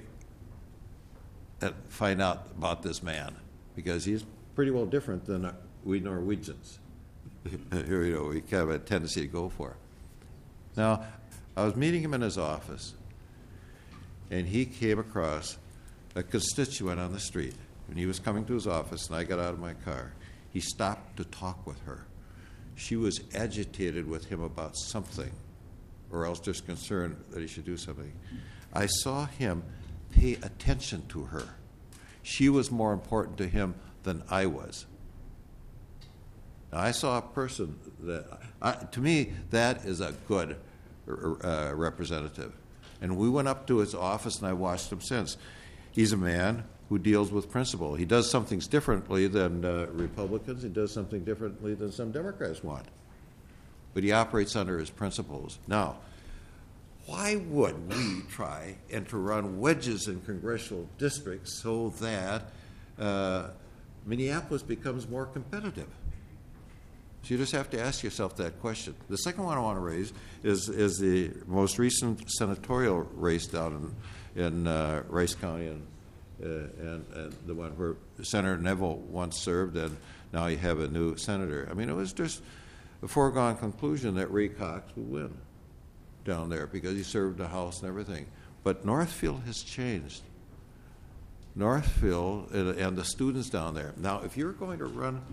find out about this man, because he's pretty well different than we Norwegians. We kind of have a tendency to go for. Now, I was meeting him in his office, and he came across a constituent on the street. When he was coming to his office, and I got out of my car, he stopped to talk with her. She was agitated with him about something, or else just concerned that he should do something. I saw him pay attention to her. She was more important to him than I was. Now, I saw a person that, to me, that is a good representative. And we went up to his office, and I watched him since. He's a man who deals with principle. He does some things differently than Republicans. He does something differently than some Democrats want. But he operates under his principles. Now, why would we try and to run wedges in congressional districts so that Minneapolis becomes more competitive? So you just have to ask yourself that question. The second one I want to raise is the most recent senatorial race down in Rice County and the one where Senator Neville once served, and now you have a new senator. I mean, it was just a foregone conclusion that Ray Cox would win down there because he served the House and everything. But Northfield has changed. Northfield and the students down there. Now, if you're going to run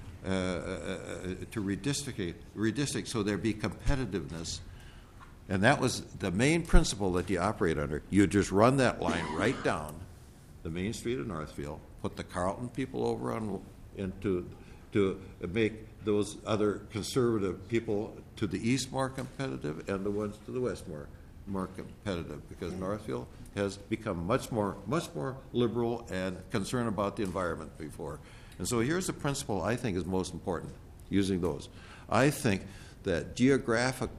to redistrict so there be competitiveness, and that was the main principle that you operate under, you just run that line right down the main street of Northfield, put the Carlton people over to make those other conservative people to the east more competitive and the ones to the west more more competitive because Northfield has become much more liberal and concerned about the environment before. And so here's the principle I think is most important, using those. I think that geographic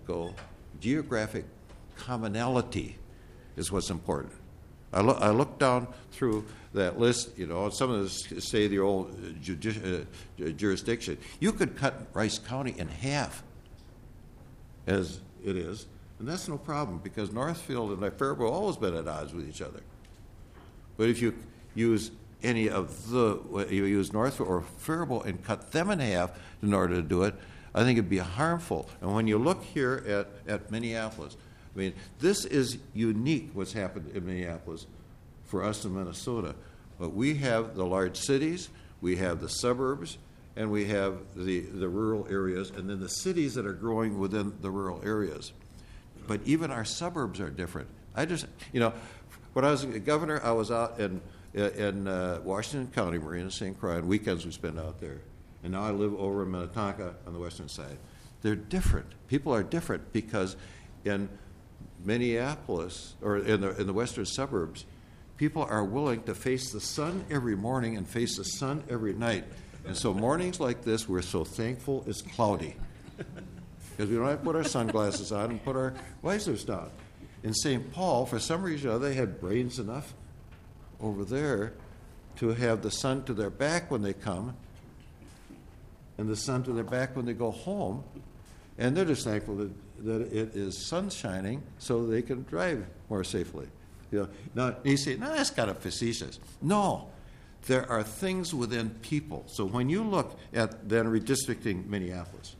commonality is what's important. I look down through that list, some of us say the old jurisdiction. You could cut Rice County in half as it is, and that's no problem because Northfield and Faribault have always been at odds with each other. But if you use you use Northfield or Faribault and cut them in half in order to do it, I think it'd be harmful. And when you look here at Minneapolis, I mean, this is unique what's happened in Minneapolis for us in Minnesota. But we have the large cities, we have the suburbs, and we have the rural areas, and then the cities that are growing within the rural areas. But even our suburbs are different. When I was governor, I was out in Washington County, Marina, St. Croix, and weekends we spend out there. And now I live over in Minnetonka on the western side. They're different. People are different because in Minneapolis, or in the western suburbs, people are willing to face the sun every morning and face the sun every night. And so mornings like this, we're so thankful it's cloudy because we don't have to put our sunglasses on and put our visors down. In St. Paul, for some reason or other, they had brains enough over there to have the sun to their back when they come and the sun to their back when they go home. And they're just thankful that it is sun shining so they can drive more safely. Now, you say, no, that's kind of facetious. No, there are things within people. So when you look at then redistricting Minneapolis,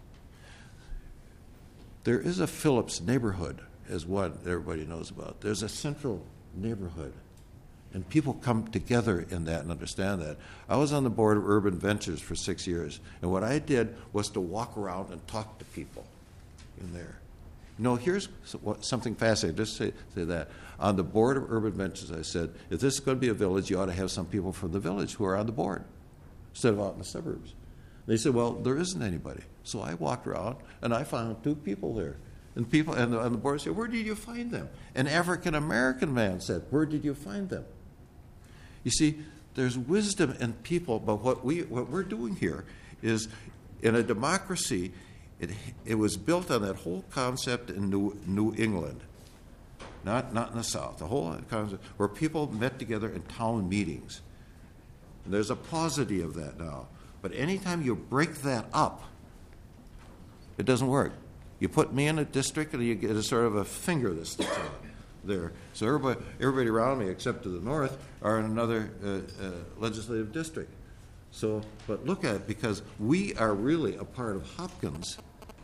there is a Phillips neighborhood, is what everybody knows about. There's a central neighborhood, and people come together in that and understand that. I was on the board of Urban Ventures for 6 years, and what I did was to walk around and talk to people in there. Here's something fascinating. Just say that. On the board of Urban Ventures, I said, if this is going to be a village, you ought to have some people from the village who are on the board instead of out in the suburbs. They said, well, there isn't anybody. So I walked around, and I found 2 people there. And people and the board said, where did you find them? An African-American man said, where did you find them? You see, there's wisdom in people, but what we're doing here is, in a democracy, it was built on that whole concept in New England, not in the South. The whole concept where people met together in town meetings. And there's a paucity of that now. But anytime you break that up, it doesn't work. You put me in a district, and you get a sort of a finger that sticks out there. So everybody around me, except to the north, are in another legislative district. So, but look at it, because we are really a part of Hopkins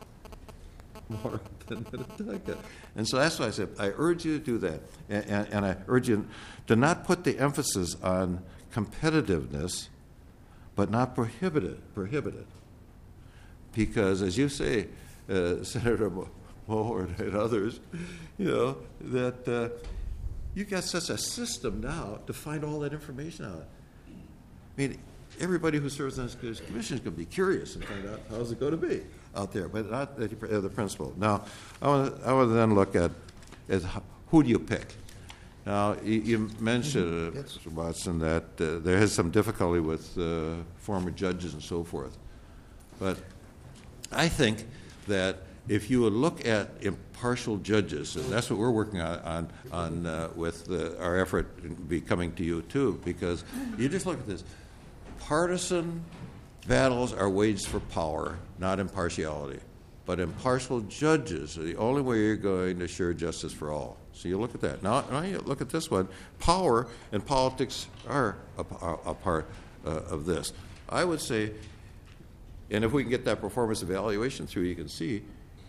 more than Minnetonka. And so that's why I said, I urge you to do that. And I urge you to not put the emphasis on competitiveness, but not prohibit it. Because, as you say, Senator Mohler and others, that you've got such a system now to find all that information out. I mean, everybody who serves on this commission is going to be curious and find out how's it going to be out there, but not the principle. Now, I want to then look at who do you pick? Now, you mentioned, Mr. Watson, that there is some difficulty with former judges and so forth. But I think that if you would look at impartial judges, and that's what we're working on with our effort to be coming to you too, because you just look at this. Partisan battles are waged for power, not impartiality. But impartial judges are the only way you're going to assure justice for all. So you look at that. Now you look at this one. Power and politics are a part of this. I would say, and if we can get that performance evaluation through, you can see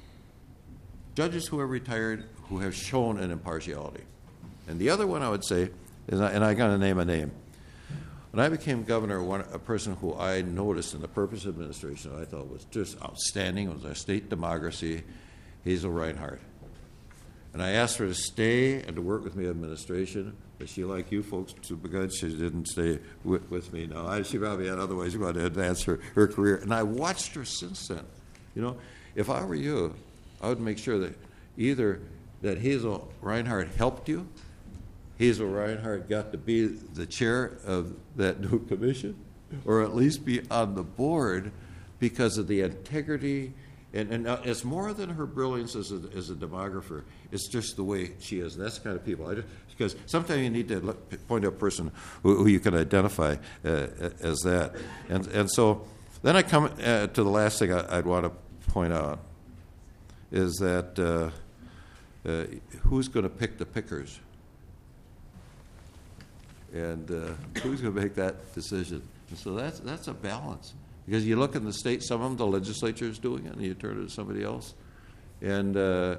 judges who have retired who have shown an impartiality. And the other one I would say, and I'm going to name a name. When I became governor, a person who I noticed in the Purpose Administration I thought was just outstanding was our state democracy, Hazel Reinhardt. And I asked her to stay and to work with me in administration, but she, like you folks, because she didn't stay with me. No, she probably had other ways she wanted to advance her career. And I watched her since then. If I were you, I would make sure that either that Hazel Reinhardt helped you. Hazel Reinhardt got to be the chair of that new commission, or at least be on the board, because of the integrity. And it's more than her brilliance as a demographer. It's just the way she is. And that's the kind of people. Because sometimes you need to point to a person who you can identify as that. And so then I come to the last thing I'd want to point out is that who's going to pick the pickers? And who's going to make that decision? And so that's a balance. Because you look in the state, some of them, the legislature is doing it, and you turn it to somebody else. And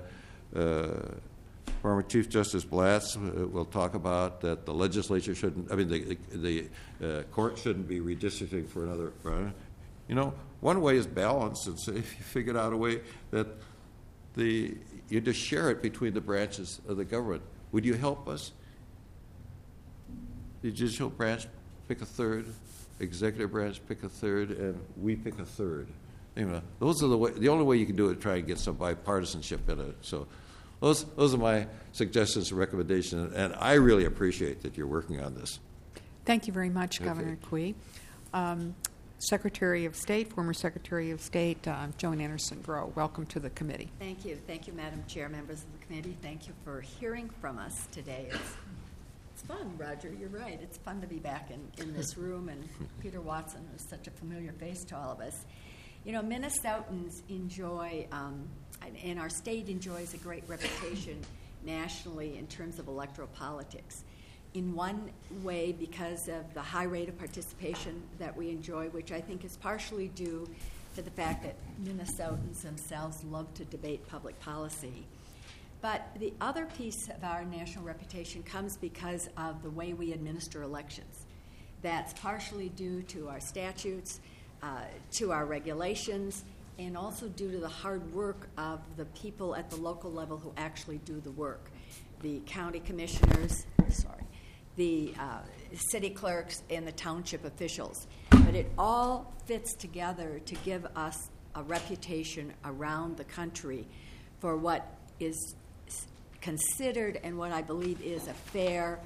former Chief Justice Blatz will talk about that the legislature shouldn't, the court shouldn't be redistricting for another. You know, one way is balance, and so if you figured out a way that you just share it between the branches of the government. Would you help us? The judicial branch pick a third, executive branch pick a third, and we pick a third. Anyway, those are the only way you can do it. Try and get some bipartisanship in it. So, those are my suggestions and recommendations, and I really appreciate that you're working on this. Thank you very much, Governor Quee. Secretary of State, former Secretary of State, Joan Anderson-Grow. Welcome to the committee. Thank you. Thank you, Madam Chair, members of the committee. Thank you for hearing from us today. It's fun, Roger. You're right. It's fun to be back in this room, and Peter Watson is such a familiar face to all of us. You know, Minnesotans enjoy, and our state enjoys a great reputation nationally in terms of electoral politics. In one way, because of the high rate of participation that we enjoy, which I think is partially due to the fact that Minnesotans themselves love to debate public policy. But the other piece of our national reputation comes because of the way we administer elections. That's partially due to our statutes, to our regulations, and also due to the hard work of the people at the local level who actually do the work. The county commissioners, the city clerks, and the township officials. But it all fits together to give us a reputation around the country for what is considered and what I believe is a fair,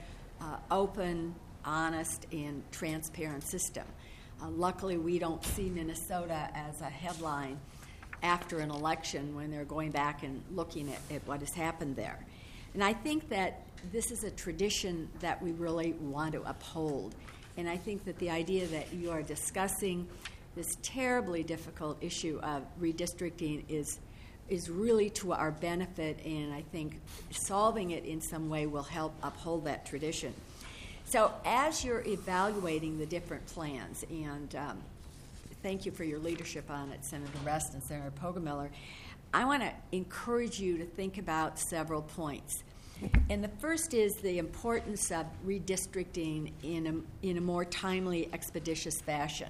open, honest, and transparent system. Luckily, we don't see Minnesota as a headline after an election when they're going back and looking at what has happened there. And I think that this is a tradition that we really want to uphold. And I think that the idea that you are discussing this terribly difficult issue of redistricting is really to our benefit, and I think solving it in some way will help uphold that tradition. So as you're evaluating the different plans, and thank you for your leadership on it, Senator Rest and Senator Poggemiller, I want to encourage you to think about several points. And the first is the importance of redistricting in a more timely, expeditious fashion.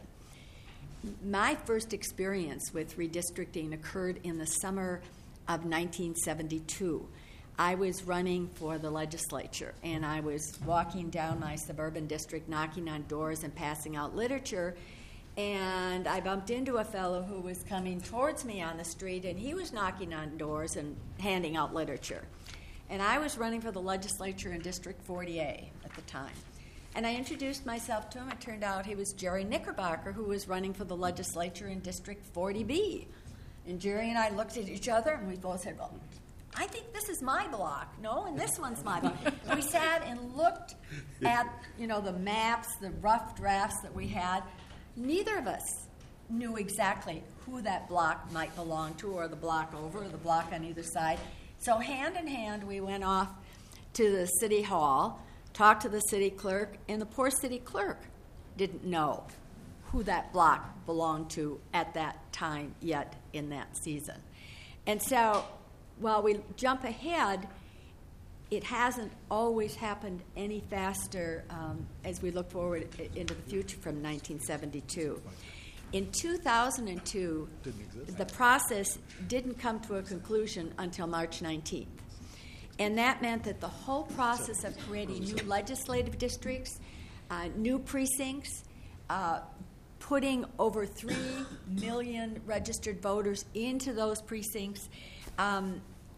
My first experience with redistricting occurred in the summer of 1972. I was running for the legislature, and I was walking down my suburban district, knocking on doors and passing out literature, and I bumped into a fellow who was coming towards me on the street, and he was knocking on doors and handing out literature. And I was running for the legislature in District 40A at the time. And I introduced myself to him. It turned out he was Jerry Knickerbocker, who was running for the legislature in District 40B. And Jerry and I looked at each other, and we both said, well, I think this is my block. No, and this one's my block. We sat and looked at, the maps, the rough drafts that we had. Neither of us knew exactly who that block might belong to, or the block over, or the block on either side. So hand in hand, we went off to the city hall, talked to the city clerk, and the poor city clerk didn't know who that block belonged to at that time yet in that season. And so while we jump ahead, it hasn't always happened any faster as we look forward into the future from 1972. In 2002, the process didn't come to a conclusion until March 19th. And that meant that the whole process of creating new legislative districts, new precincts, putting over 3 million registered voters into those precincts,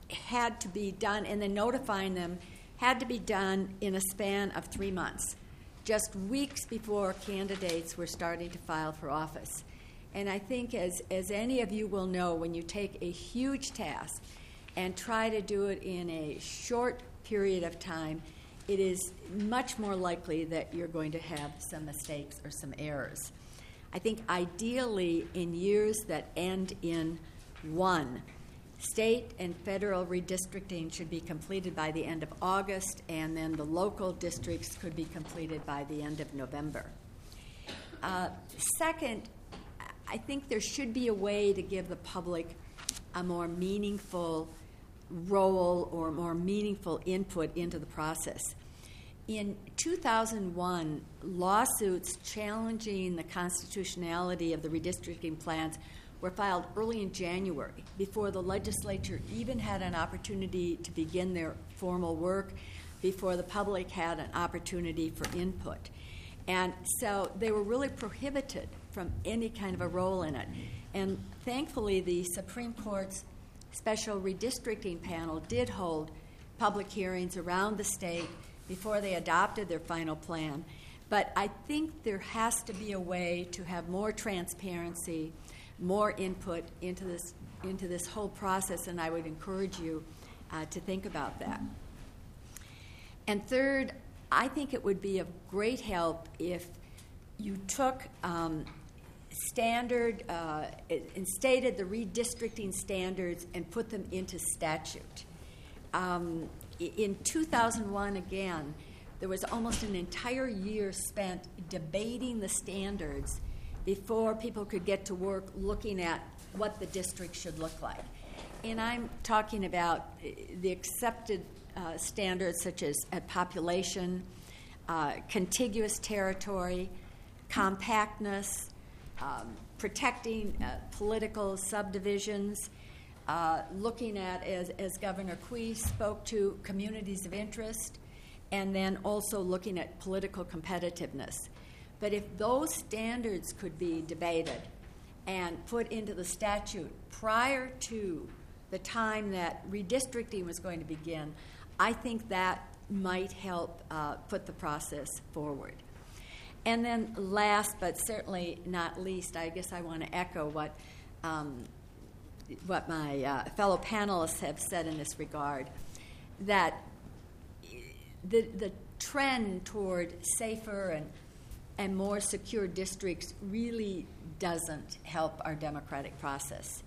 had to be done, and then notifying them had to be done in a span of 3 months, just weeks before candidates were starting to file for office. And I think, as any of you will know, when you take a huge task and try to do it in a short period of time, it is much more likely that you're going to have some mistakes or some errors. I think ideally in years that end in 1, state and federal redistricting should be completed by the end of August, and then the local districts could be completed by the end of November. Second, I think there should be a way to give the public a more meaningful role or more meaningful input into the process. In 2001, lawsuits challenging the constitutionality of the redistricting plans were filed early in January, before the legislature even had an opportunity to begin their formal work, before the public had an opportunity for input. And so they were really prohibited from any kind of a role in it. And thankfully, the Supreme Court's special redistricting panel did hold public hearings around the state before they adopted their final plan. But I think there has to be a way to have more transparency, more input into this whole process, and I would encourage you to think about that. And third, I think it would be of great help if you took standard and stated the redistricting standards and put them into statute. In 2001, again, there was almost an entire year spent debating the standards before people could get to work looking at what the district should look like. And I'm talking about the accepted standards such as population, contiguous territory, compactness, protecting political subdivisions, looking at, as Governor Quee spoke to, communities of interest, and then also looking at political competitiveness. But if those standards could be debated and put into the statute prior to the time that redistricting was going to begin, I think that might help put the process forward. And then last, but certainly not least, I guess I want to echo what my fellow panelists have said in this regard, that the trend toward safer and more secure districts really doesn't help our democratic process.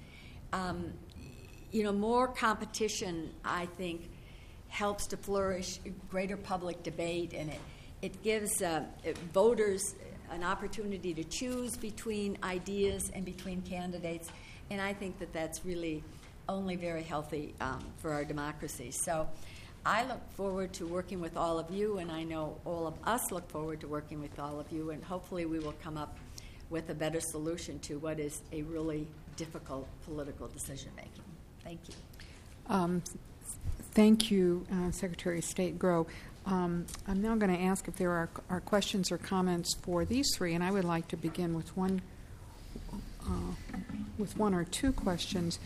More competition, I think, helps to flourish greater public debate, and it gives voters an opportunity to choose between ideas and between candidates, and I think that that's really only very healthy for our democracy. So I look forward to working with all of you, and I know all of us look forward to working with all of you, and hopefully we will come up with a better solution to what is a really difficult political decision-making. Thank you. Thank you, Secretary of State Grow. I'm now going to ask if there are questions or comments for these three, and I would like to begin with one or two questions.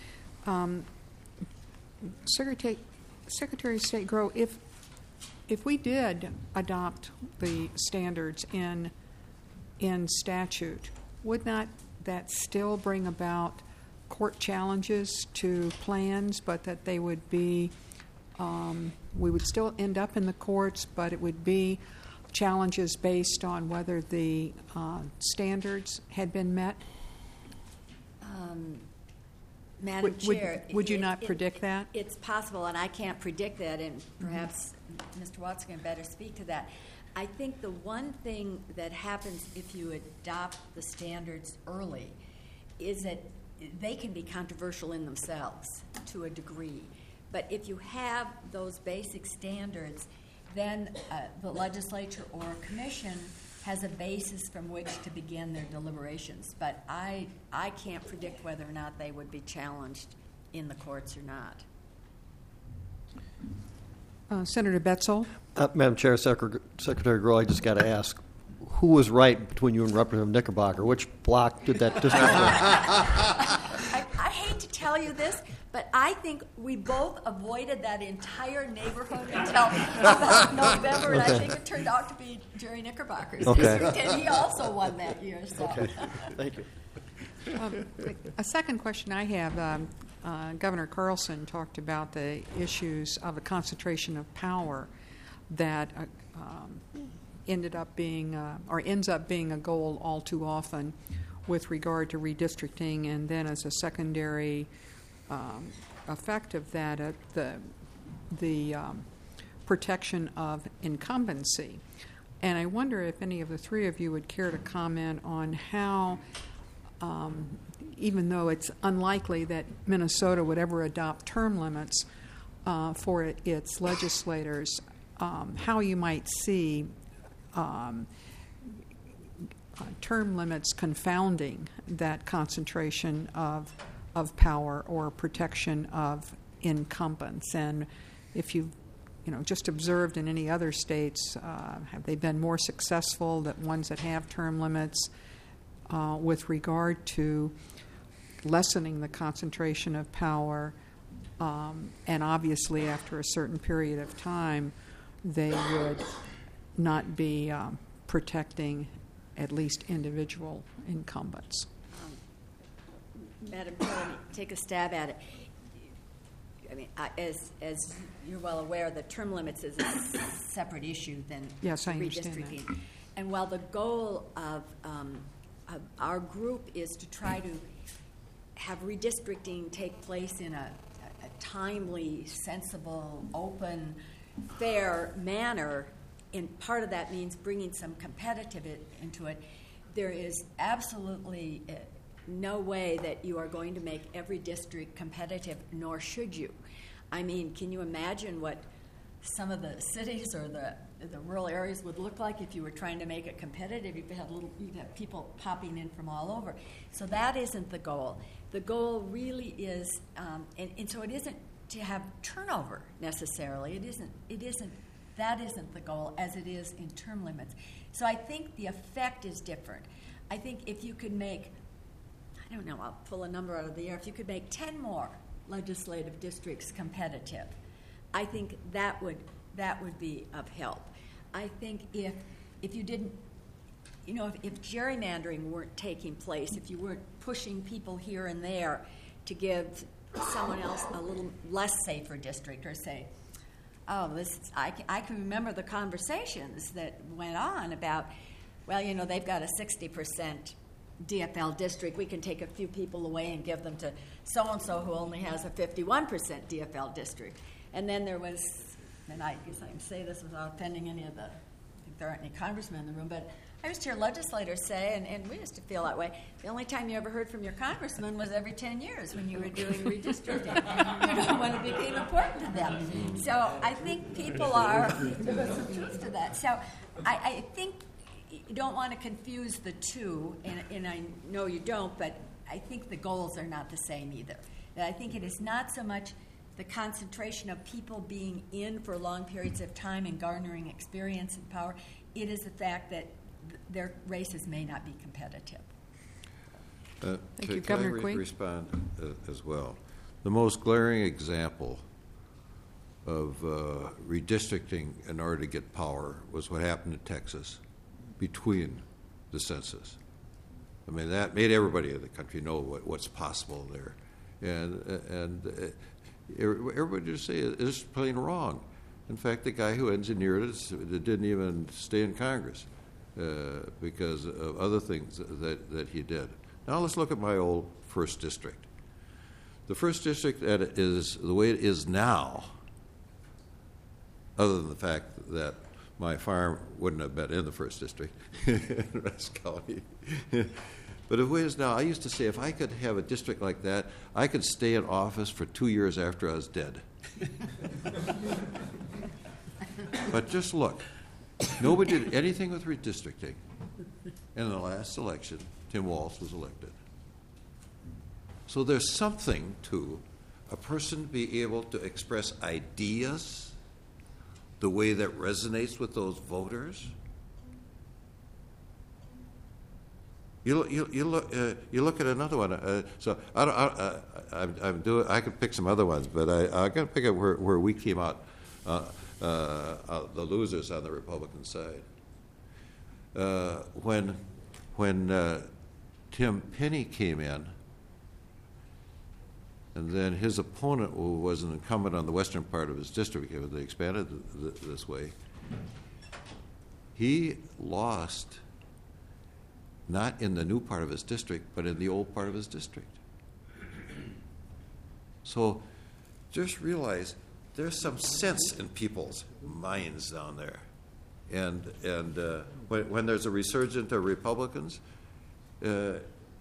Secretary of State Grow, if we did adopt the standards in statute, would not that still bring about court challenges to plans, but that they would be we would still end up in the courts, but it would be challenges based on whether the standards had been met? Madam Chair, would you not predict that? It's possible, and I can't predict that, and perhaps Mr. Watson can better speak to that. I think the one thing that happens if you adopt the standards early is that they can be controversial in themselves to a degree. But if you have those basic standards, then the legislature or a commission has a basis from which to begin their deliberations. But I can't predict whether or not they would be challenged in the courts or not. Senator Betzel. Madam Chair, Secretary Grow, I just got to ask, who was right between you and Representative Knickerbocker? Which block did that district I hate to tell you this, But I think we both avoided that entire neighborhood until about November, and I think it turned out to be Jerry Knickerbocker's district, and he also won that year. So. Okay. Thank you. A second question I have, Governor Carlson talked about the issues of a concentration of power that ended up being, or ends up being a goal all too often with regard to redistricting, and then as a secondary effect of that, the protection of incumbency. And I wonder if any of the three of you would care to comment on how, even though it's unlikely that Minnesota would ever adopt term limits for its legislators, how you might see term limits confounding that concentration of power or protection of incumbents. And if you've just observed in any other states, have they been more successful, that ones that have term limits, with regard to lessening the concentration of power, and obviously after a certain period of time they would not be protecting at least individual incumbents? Madam Chair, let me take a stab at it. I mean, as you're well aware, the term limits is a separate issue than yes, I understand redistricting. that. And while the goal of our group is to try to have redistricting take place in a timely, sensible, open, fair manner, and part of that means bringing some competitive into it, there is absolutely no way that you are going to make every district competitive, nor should you. I mean, can you imagine what some of the cities or the rural areas would look like if you were trying to make it competitive? You'd have people popping in from all over. So that isn't the goal. The goal really is, and so it isn't to have turnover necessarily. That isn't the goal as it is in term limits. So I think the effect is different. I think if you could make, I don't know, I'll pull a number out of the air, if you could make 10 more legislative districts competitive, I think that would be of help. I think if you didn't, if gerrymandering weren't taking place, if you weren't pushing people here and there to give someone else a little less safer district, or say, I can remember the conversations that went on about, well, they've got a 60% DFL district. We can take a few people away and give them to so-and-so who only has a 51% DFL district. And then there was, and I guess I can say this without offending any of I think there aren't any congressmen in the room, but I used to hear legislators say, and we used to feel that way, the only time you ever heard from your congressman was every 10 years when you were doing redistricting, when it became important to them. So I think people there's some truth to that. So I think you don't want to confuse the two, and I know you don't, but I think the goals are not the same either. That I think it is not so much the concentration of people being in for long periods of time and garnering experience and power. It is the fact that their races may not be competitive. Thank you, Governor Quinn. Respond as well. The most glaring example of redistricting in order to get power was what happened in Texas between the census. I mean, that made everybody in the country know what's possible there, and everybody just say it's plain wrong. In fact, the guy who engineered it didn't even stay in Congress because of other things that he did. Now let's look at my old 1st district. The 1st district that is the way it is now, other than the fact that my farm wouldn't have been in the 1st district in Rusk County. But the way it is now, I used to say if I could have a district like that, I could stay in office for 2 years after I was dead. But just look, nobody did anything with redistricting. And in the last election, Tim Walz was elected. So there's something to a person be able to express ideas the way that resonates with those voters. You look at another one. So I could pick some other ones, but I got to pick up where we came out, the losers on the Republican side. When Tim Penny came in, and then his opponent was an incumbent on the western part of his district because they expanded this way. He lost. Not in the new part of his district, but in the old part of his district. So just realize there's some sense in people's minds down there. And when there's a resurgence of Republicans, when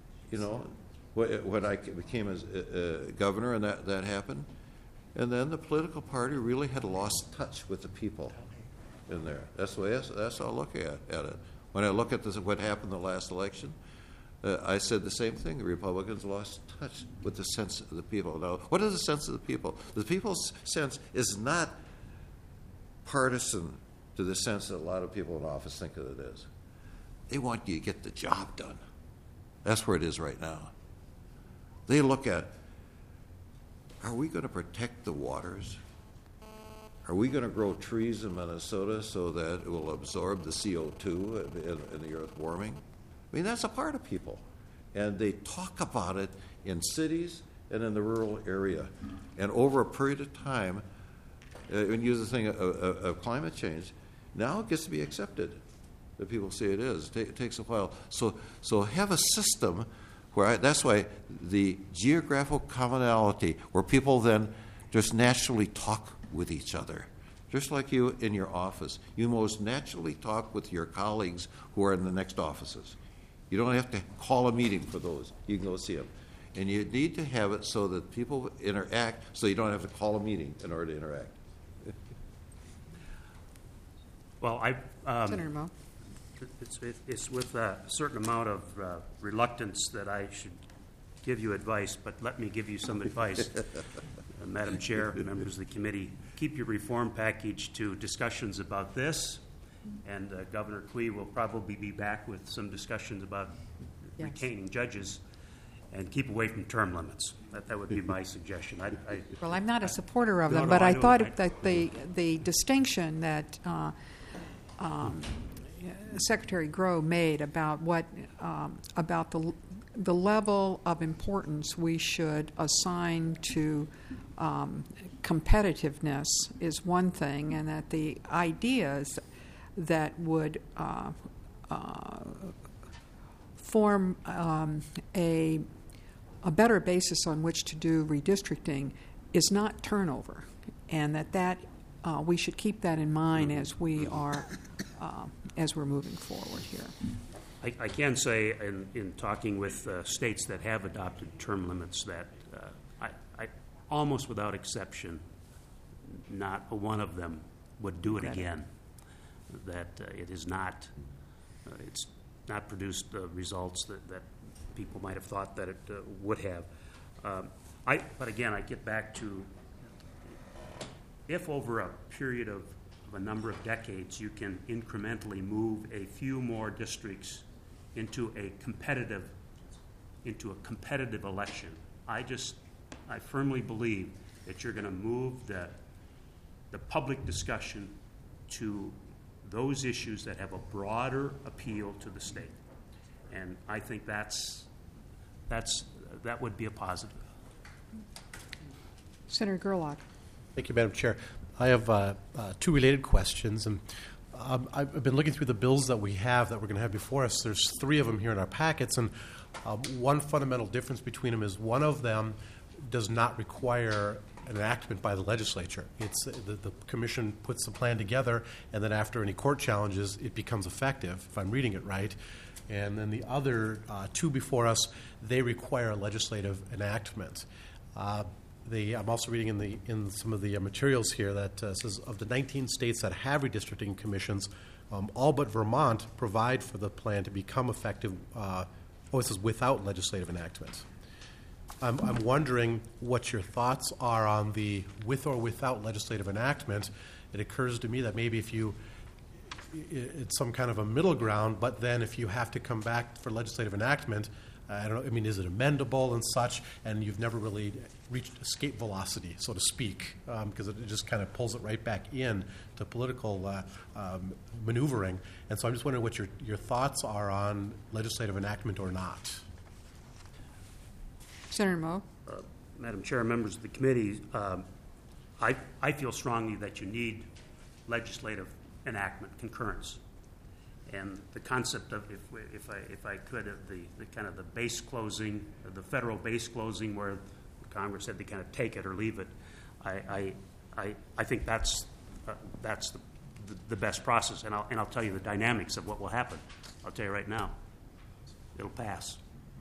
I became governor and that happened, and then the political party really had lost touch with the people in there. That's the way that's how I look at it. When I look at what happened in the last election, I said the same thing. The Republicans lost touch with the sense of the people. Now, what is the sense of the people? The people's sense is not partisan to the sense that a lot of people in office think that it is. They want you to get the job done. That's where it is right now. They look at, are we going to protect the waters? Are we going to grow trees in Minnesota so that it will absorb the CO2 in the earth warming? I mean, that's a part of people. And they talk about it in cities and in the rural area. And over a period of time, when you use the thing of climate change, now it gets to be accepted that people say it is. It takes a while. So have a system where that's why the geographical commonality, where people then just naturally talk with each other. Just like you in your office. You most naturally talk with your colleagues who are in the next offices. You don't have to call a meeting for those. You can go see them. And you need to have it so that people interact so you don't have to call a meeting in order to interact. Well, Senator Moe. It's with a certain amount of reluctance that I should give you advice, but let me give you some advice. Madam Chair, members of the committee, keep your reform package to discussions about this, and Governor Quee will probably be back with some discussions about retaining judges, and keep away from term limits. That would be my suggestion. Well, I'm not a supporter of them, No, but I know thought that the distinction that Secretary Groh made about about the level of importance we should assign to competitiveness is one thing, and that the ideas that would form a better basis on which to do redistricting is not turnover, and that we should keep that in mind as we are as we're moving forward here. I can say in talking with states that have adopted term limits that I almost without exception, not a one of them would do it again. That it's not produced results that people might have thought that it would have. But again, I get back to if over a period of a number of decades you can incrementally move a few more districts into a competitive election. I firmly believe that you're going to move the public discussion to those issues that have a broader appeal to the state, and I think that would be a positive. Senator Gerlach. Thank you, Madam Chair. I have two related questions, and I've been looking through the bills that we have that we're going to have before us. There's three of them here in our packets, and one fundamental difference between them is one of them does not require an enactment by the legislature. It's the commission puts the plan together, and then after any court challenges, it becomes effective, if I'm reading it right. And then the other two before us, they require a legislative enactment. I'm also reading in some of the materials here that says of the 19 states that have redistricting commissions, all but Vermont provide for the plan to become effective. It says without legislative enactment. I'm wondering what your thoughts are on the with or without legislative enactment. It occurs to me that maybe if you it's some kind of a middle ground, but then if you have to come back for legislative enactment, I don't know, I mean, is it amendable and such, and you've never really reached escape velocity, so to speak, because it just kind of pulls it right back in to political maneuvering. And so I'm just wondering what your thoughts are on legislative enactment or not. Senator Moe? Madam Chair, members of the committee, I feel strongly that you need legislative enactment, concurrence. And the concept of, if I could, of the kind of the base closing, the federal base closing, where Congress said they kind of take it or leave it, I think that's the best process. And I'll tell you the dynamics of what will happen. I'll tell you right now, it'll pass.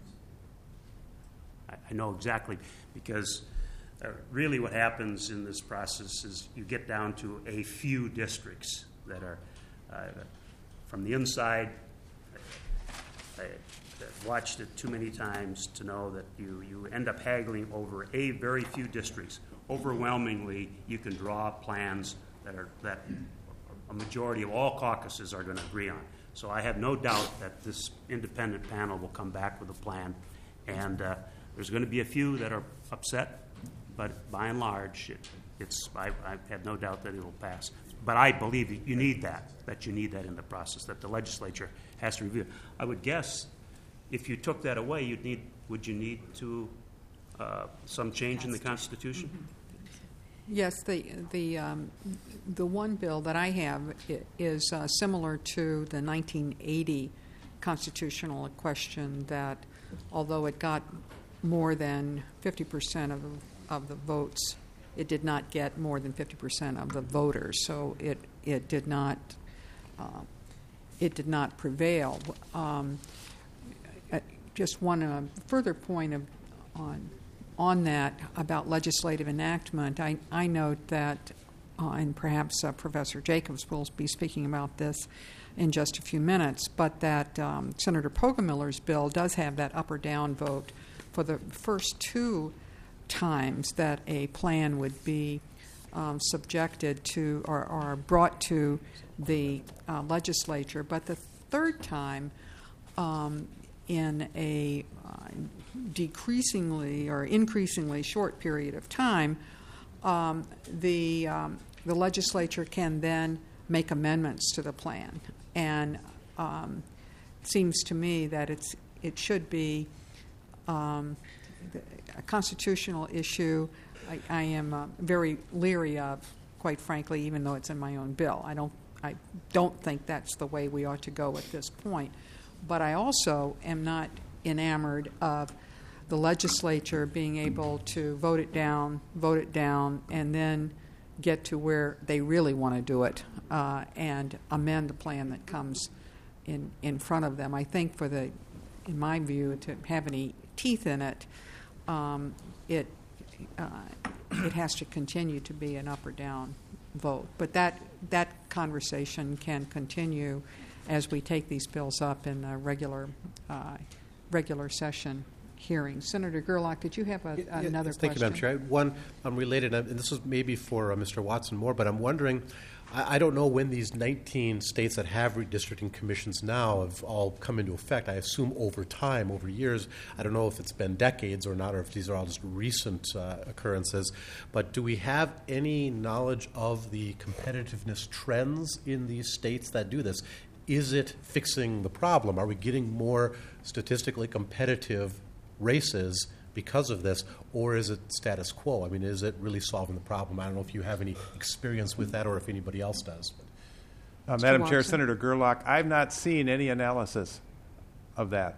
I know exactly, because really what happens in this process is you get down to a few districts that are from the inside. I've watched it too many times to know that you end up haggling over a very few districts. Overwhelmingly, you can draw plans that a majority of all caucuses are going to agree on. So I have no doubt that this independent panel will come back with a plan, and there's going to be a few that are upset, but by and large, I have no doubt that it will pass. But I believe that you need that you need that in the process, that the legislature has to review it. I would guess if you took that away, would you need to some change in the Constitution? Yes, the one bill that I have is similar to the 1980 constitutional question that, although it got more than 50% of the votes, it did not get more than 50% of the voters. So it did not prevail. Just one further point on that about legislative enactment. I note that, and perhaps Professor Jacobs will be speaking about this in just a few minutes, but that Senator Pogemiller's bill does have that up or down vote for the first two times that a plan would be subjected to or brought to the legislature. But the third time, in a decreasingly or increasingly short period of time, the legislature can then make amendments to the plan. And it seems to me that it should be a constitutional issue. I am very leery of, quite frankly, even though it's in my own bill. I don't think that's the way we ought to go at this point. But I also am not enamored of the legislature being able to vote it down, and then get to where they really want to do it and amend the plan that comes in front of them. I think in my view, to have any teeth in it, it has to continue to be an up or down vote. But that conversation can continue as we take these bills up in a regular session hearing. Senator Gerlach, did you have another question? Thank you, Madam Chair. I had one related, and this is maybe for Mr. Watson more, but I'm wondering, I don't know when these 19 states that have redistricting commissions now have all come into effect. I assume over time, over years. I don't know if it's been decades or not, or if these are all just recent occurrences. But do we have any knowledge of the competitiveness trends in these states that do this? Is it fixing the problem? Are we getting more statistically competitive races because of this, or is it status quo? I mean, is it really solving the problem? I don't know if you have any experience with that or if anybody else does. Madam Chair, Senator Gerlach, I've not seen any analysis of that.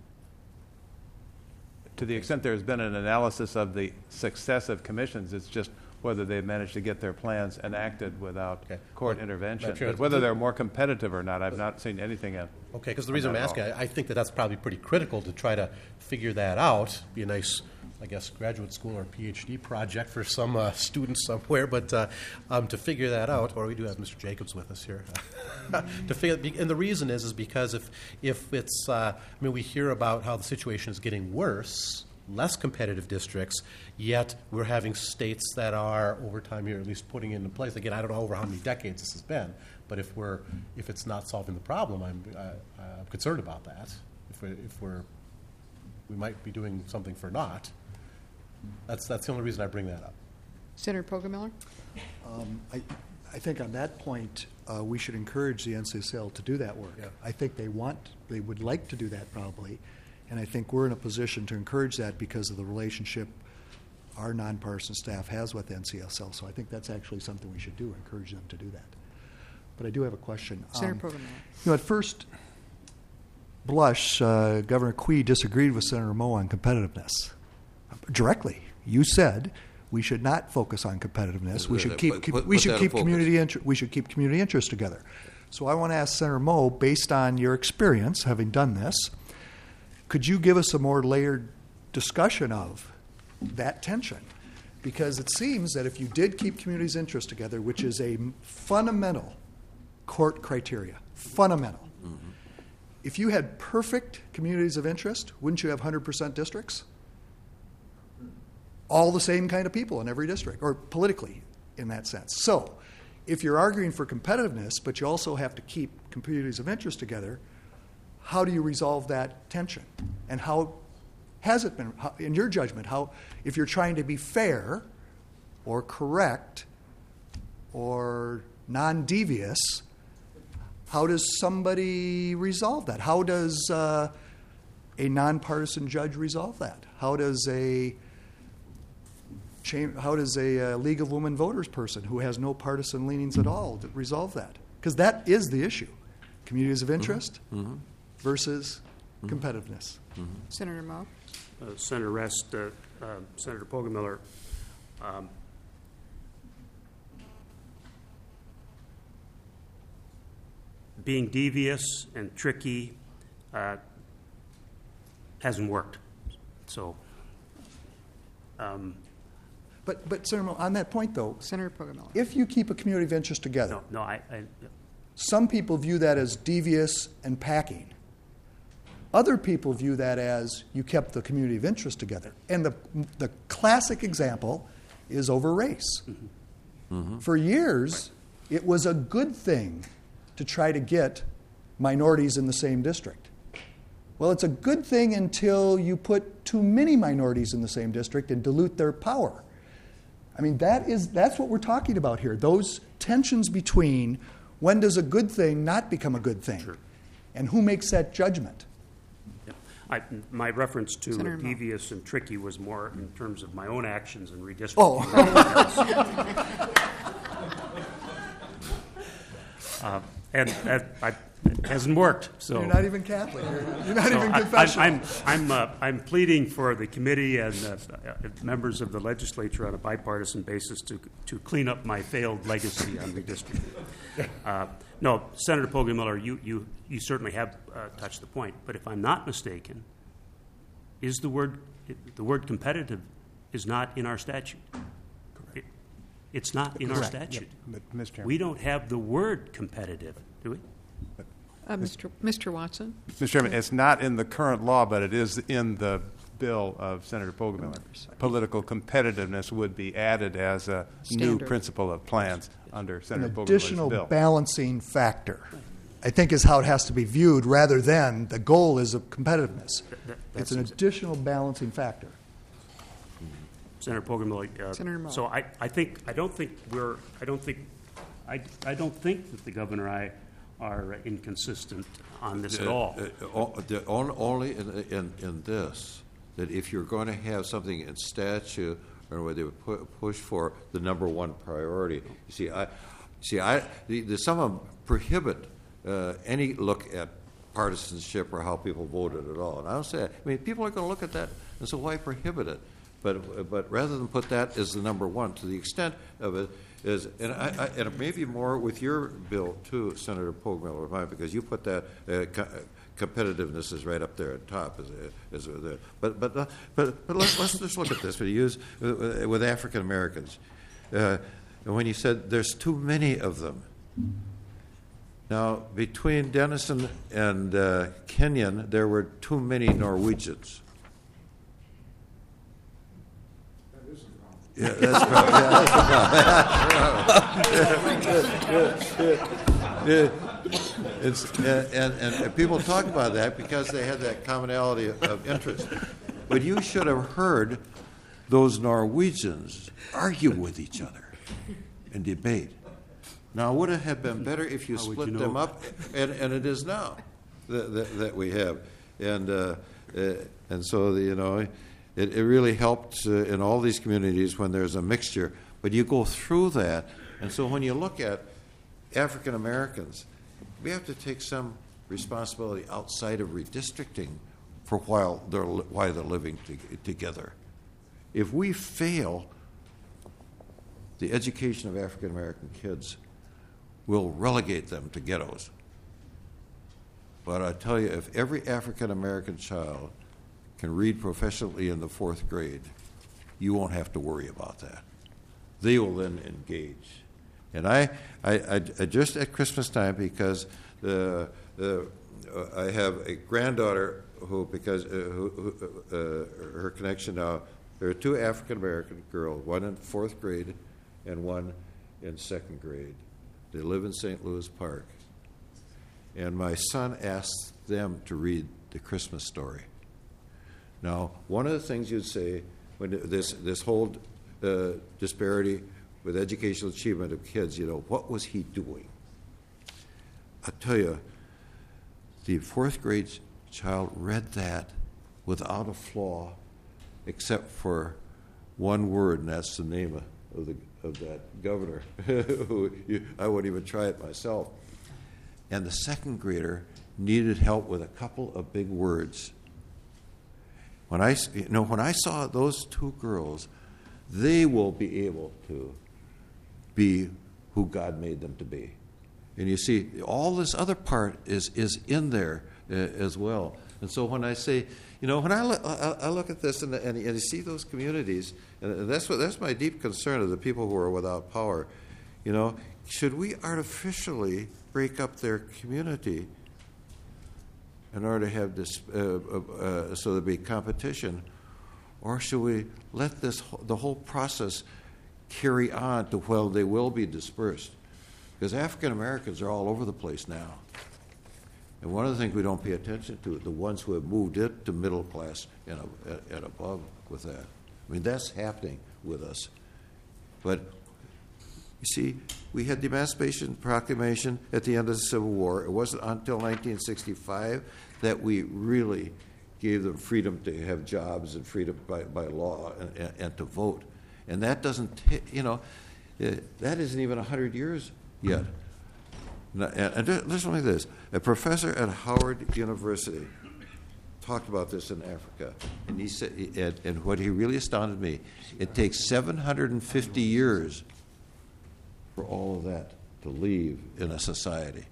To the extent there's been an analysis of the success of commissions, it's just whether they've managed to get their plans enacted without court intervention. But whether they're more competitive or not, I've not seen anything yet. Okay, because the reason I'm asking, I think that's probably pretty critical to try to figure that out. Be a nice, I guess, graduate school or PhD project for some students somewhere. But to figure that out, or we do have Mr. Jacobs with us here, to figure. And the reason is because if it's, we hear about how the situation is getting worse. Less competitive districts, yet we're having states that are, over time here, at least putting into place, again, I don't know over how many decades this has been, But if it's not solving the problem, I'm concerned about that. We might be doing something for naught. That's the only reason I bring that up. Senator Poggemiller? I think on that point, we should encourage the NCSL to do that work. Yeah. I think they would like to do that probably, and I think we're in a position to encourage that because of the relationship our nonpartisan staff has with NCSL. So I think that's actually something we should do, encourage them to do that. But I do have a question. Senator Poggemiller. At first blush, Governor Quee disagreed with Senator Moe on competitiveness. Directly, you said we should not focus on competitiveness. We should keep community interest together. So I want to ask Senator Moe, based on your experience having done this, could you give us a more layered discussion of that tension? Because it seems that if you did keep communities' interest together, which is a fundamental court criteria, fundamental. Mm-hmm. If you had perfect communities of interest, wouldn't you have 100% districts? All the same kind of people in every district, or politically in that sense. So if you're arguing for competitiveness, but you also have to keep communities of interest together, how do you resolve that tension? And how has it been, in your judgment, if you're trying to be fair or correct or non-devious, how does somebody resolve that? How does a nonpartisan judge resolve that? How does a League of Women Voters person who has no partisan leanings at all resolve that? Because that is the issue. Communities of interest versus competitiveness. Senator Moe? Senator Rest, Senator Poggemiller, being devious and tricky hasn't worked. So, But Senator Moe, on that point though, Senator Poggemiller. if you keep a community of interest together, some people view that as devious and packing. Other people view that as you kept the community of interest together. And the classic example is over race. Mm-hmm. For years, it was a good thing to try to get minorities in the same district. Well, it's a good thing until you put too many minorities in the same district and dilute their power. I mean, that's what we're talking about here. Those tensions between when does a good thing not become a good thing? Sure. And who makes that judgment? My reference to Senator devious and tricky was more in terms of my own actions and redistricting. And it hasn't worked. So you're not even Catholic. You're not even confessional. I'm pleading for the committee and members of the legislature on a bipartisan basis to clean up my failed legacy on redistricting. No, Senator Poggemiller, you certainly have touched the point. But if I'm not mistaken, is the word competitive is not in our statute. It's not in our statute. But, Mr. Chairman. We don't have the word competitive, do we? Mr. Watson? Mr. Chairman, it's not in the current law, but it is in the bill of Senator Poggemiller. Political competitiveness would be added as a new principle of plans under Senator Poggemiller's bill. An additional balancing factor, I think, is how it has to be viewed, rather than the goal is of competitiveness. It's an additional balancing factor. Senator Poggemiller. Senator Moe. So I don't think that the governor and I are inconsistent on this at all. Only in this, that if you're going to have something in statute or where they would push for the number one priority, some of them prohibit any look at partisanship or how people voted at all. And I don't say that. I mean, people are going to look at that, and so why prohibit it? But rather than put that as the number one, to the extent of it is, and it may be more with your bill too, Senator Poggemiller, because you put that competitiveness is right up there at top. But let's just look at this. We use with African Americans, when you said there's too many of them. Now, between Denison and Kenyon, there were too many Norwegians. Yeah, that's right. And people talk about that because they had that commonality of interest. But you should have heard those Norwegians argue with each other and debate. Now, would it have been better if you split them up? And it is now that we have. And so, it really helps in all these communities when there's a mixture. But you go through that. And so when you look at African Americans, we have to take some responsibility outside of redistricting for why they're living together. If we fail the education of African American kids, we'll relegate them to ghettos. But I tell you, if every African American child can read proficiently in the 4th grade, you won't have to worry about that. They will then engage. And I just at Christmas time, because I have a granddaughter who, because her connection now, there are 2 African American girls, one in 4th grade and one in 2nd grade. They live in St. Louis Park. And my son asked them to read the Christmas story. Now, one of the things you'd say when this whole disparity with educational achievement of kids, what was he doing? I'll tell you, the 4th grade child read that without a flaw, except for one word, and that's the name of that governor. I wouldn't even try it myself. And the 2nd grader needed help with a couple of big words. When I saw those 2 girls, they will be able to be who God made them to be. And you see, all this other part is in there as well. And so when I say, when I look at this and you see those communities, and that's my deep concern of the people who are without power. Should we artificially break up their community in order to have this, so there be competition, or should we let the whole process carry on to where they will be dispersed? Because African Americans are all over the place now. And one of the things we don't pay attention to, the ones who have moved it to middle class and above with that. I mean, that's happening with us. But you see, we had the Emancipation Proclamation at the end of the Civil War. It wasn't until 1965 that we really gave them freedom to have jobs and freedom by law and to vote. And that doesn't, that isn't even 100 years yet. And listen to this. A professor at Howard University talked about this in Africa, and he said, and what he really astounded me, it takes 750 years for all of that to leave in a society.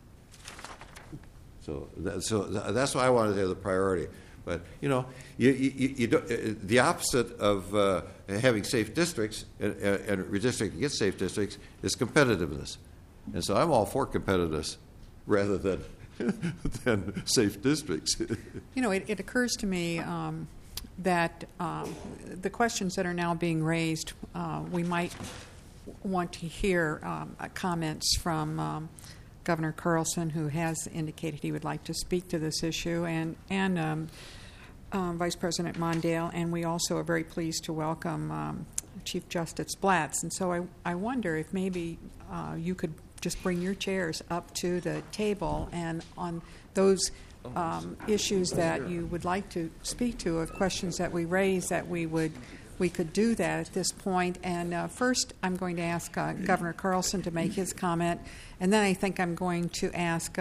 So that's why I wanted to have the priority. But you don't, the opposite of having safe districts and redistricting against safe districts is competitiveness. And so I'm all for competitiveness rather than safe districts. It occurs to me that the questions that are now being raised, we might want to hear comments from Governor Carlson, who has indicated he would like to speak to this issue, and Vice President Mondale, and we also are very pleased to welcome Chief Justice Blatz. And so I wonder if maybe you could just bring your chairs up to the table, and on those issues that you would like to speak to, of questions that we raise, that we could do that at this point. And first, I'm going to ask Governor Carlson to make his comment, and then I think I'm going to ask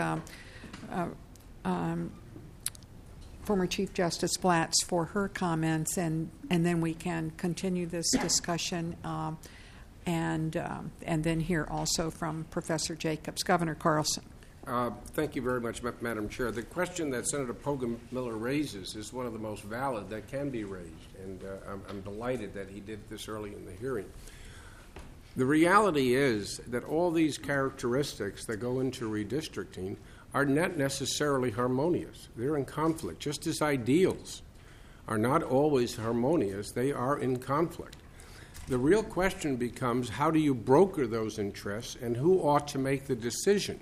former Chief Justice Blatz for her comments, and then we can continue this discussion, and then hear also from Professor Jacobs. Governor Carlson. Thank you very much, Madam Chair. The question that Senator Poggenmiller raises is one of the most valid that can be raised, and I'm delighted that he did this early in the hearing. The reality is that all these characteristics that go into redistricting are not necessarily harmonious. They're in conflict. Just as ideals are not always harmonious, they are in conflict. The real question becomes, how do you broker those interests, and who ought to make the decision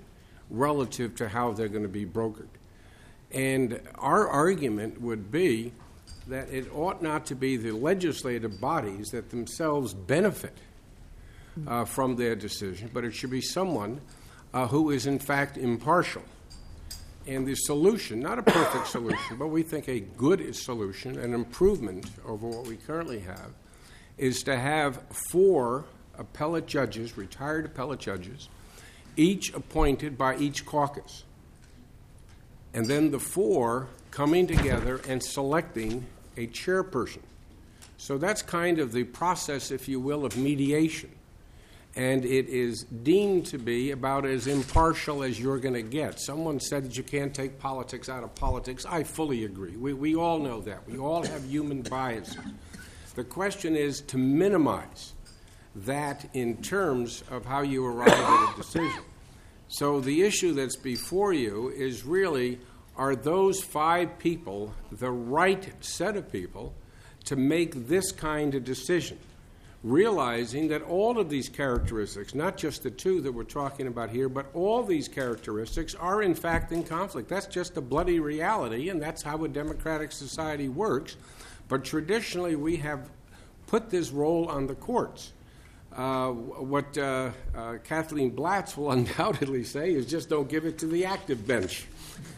relative to how they're going to be brokered. And our argument would be that it ought not to be the legislative bodies that themselves benefit from their decision, but it should be someone who is in fact impartial. And the solution, not a perfect solution, but we think a good solution, an improvement over what we currently have, is to have 4 appellate judges, retired appellate judges, each appointed by each caucus. And then the 4 coming together and selecting a chairperson. So that's kind of the process, if you will, of mediation. And it is deemed to be about as impartial as you're going to get. Someone said that you can't take politics out of politics. I fully agree. We all know that. We all have human biases. The question is to minimize that in terms of how you arrive at a decision. So the issue that's before you is really, are those 5 people the right set of people to make this kind of decision? Realizing that all of these characteristics, not just the 2 that we're talking about here, but all these characteristics are in fact in conflict. That's just a bloody reality, and that's how a democratic society works. But traditionally we have put this role on the courts. What Kathleen Blatz will undoubtedly say is just don't give it to the active bench.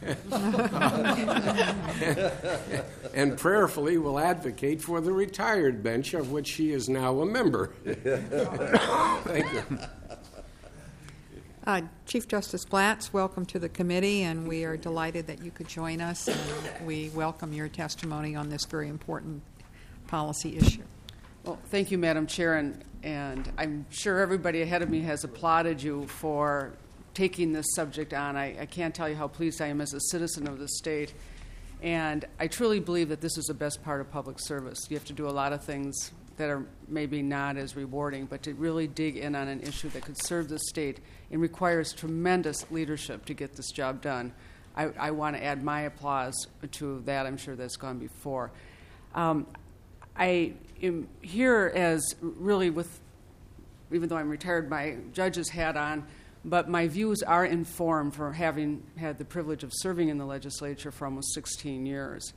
And prayerfully will advocate for the retired bench, of which she is now a member. Thank you. Chief Justice Blatz, welcome to the committee, and we are delighted that you could join us, and we welcome your testimony on this very important policy issue. Well, thank you, Madam Chair, and I'm sure everybody ahead of me has applauded you for taking this subject on. I can't tell you how pleased I am as a citizen of the state, and I truly believe that this is the best part of public service. You have to do a lot of things that are maybe not as rewarding, but to really dig in on an issue that could serve the state, it requires tremendous leadership to get this job done. I want to add my applause to that. I'm sure that's gone before. I am here as really with, even though I'm retired, my judge's hat on, but my views are informed for having had the privilege of serving in the legislature for almost 16 years.